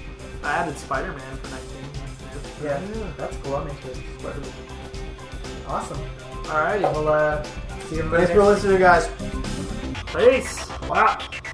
I added Spider Man for nineteen. Yeah. That's cool. I'm into it. Spider-Man. Awesome. Alrighty. Well, uh, see you everybody Thanks for next listening, guys. Peace. Wow.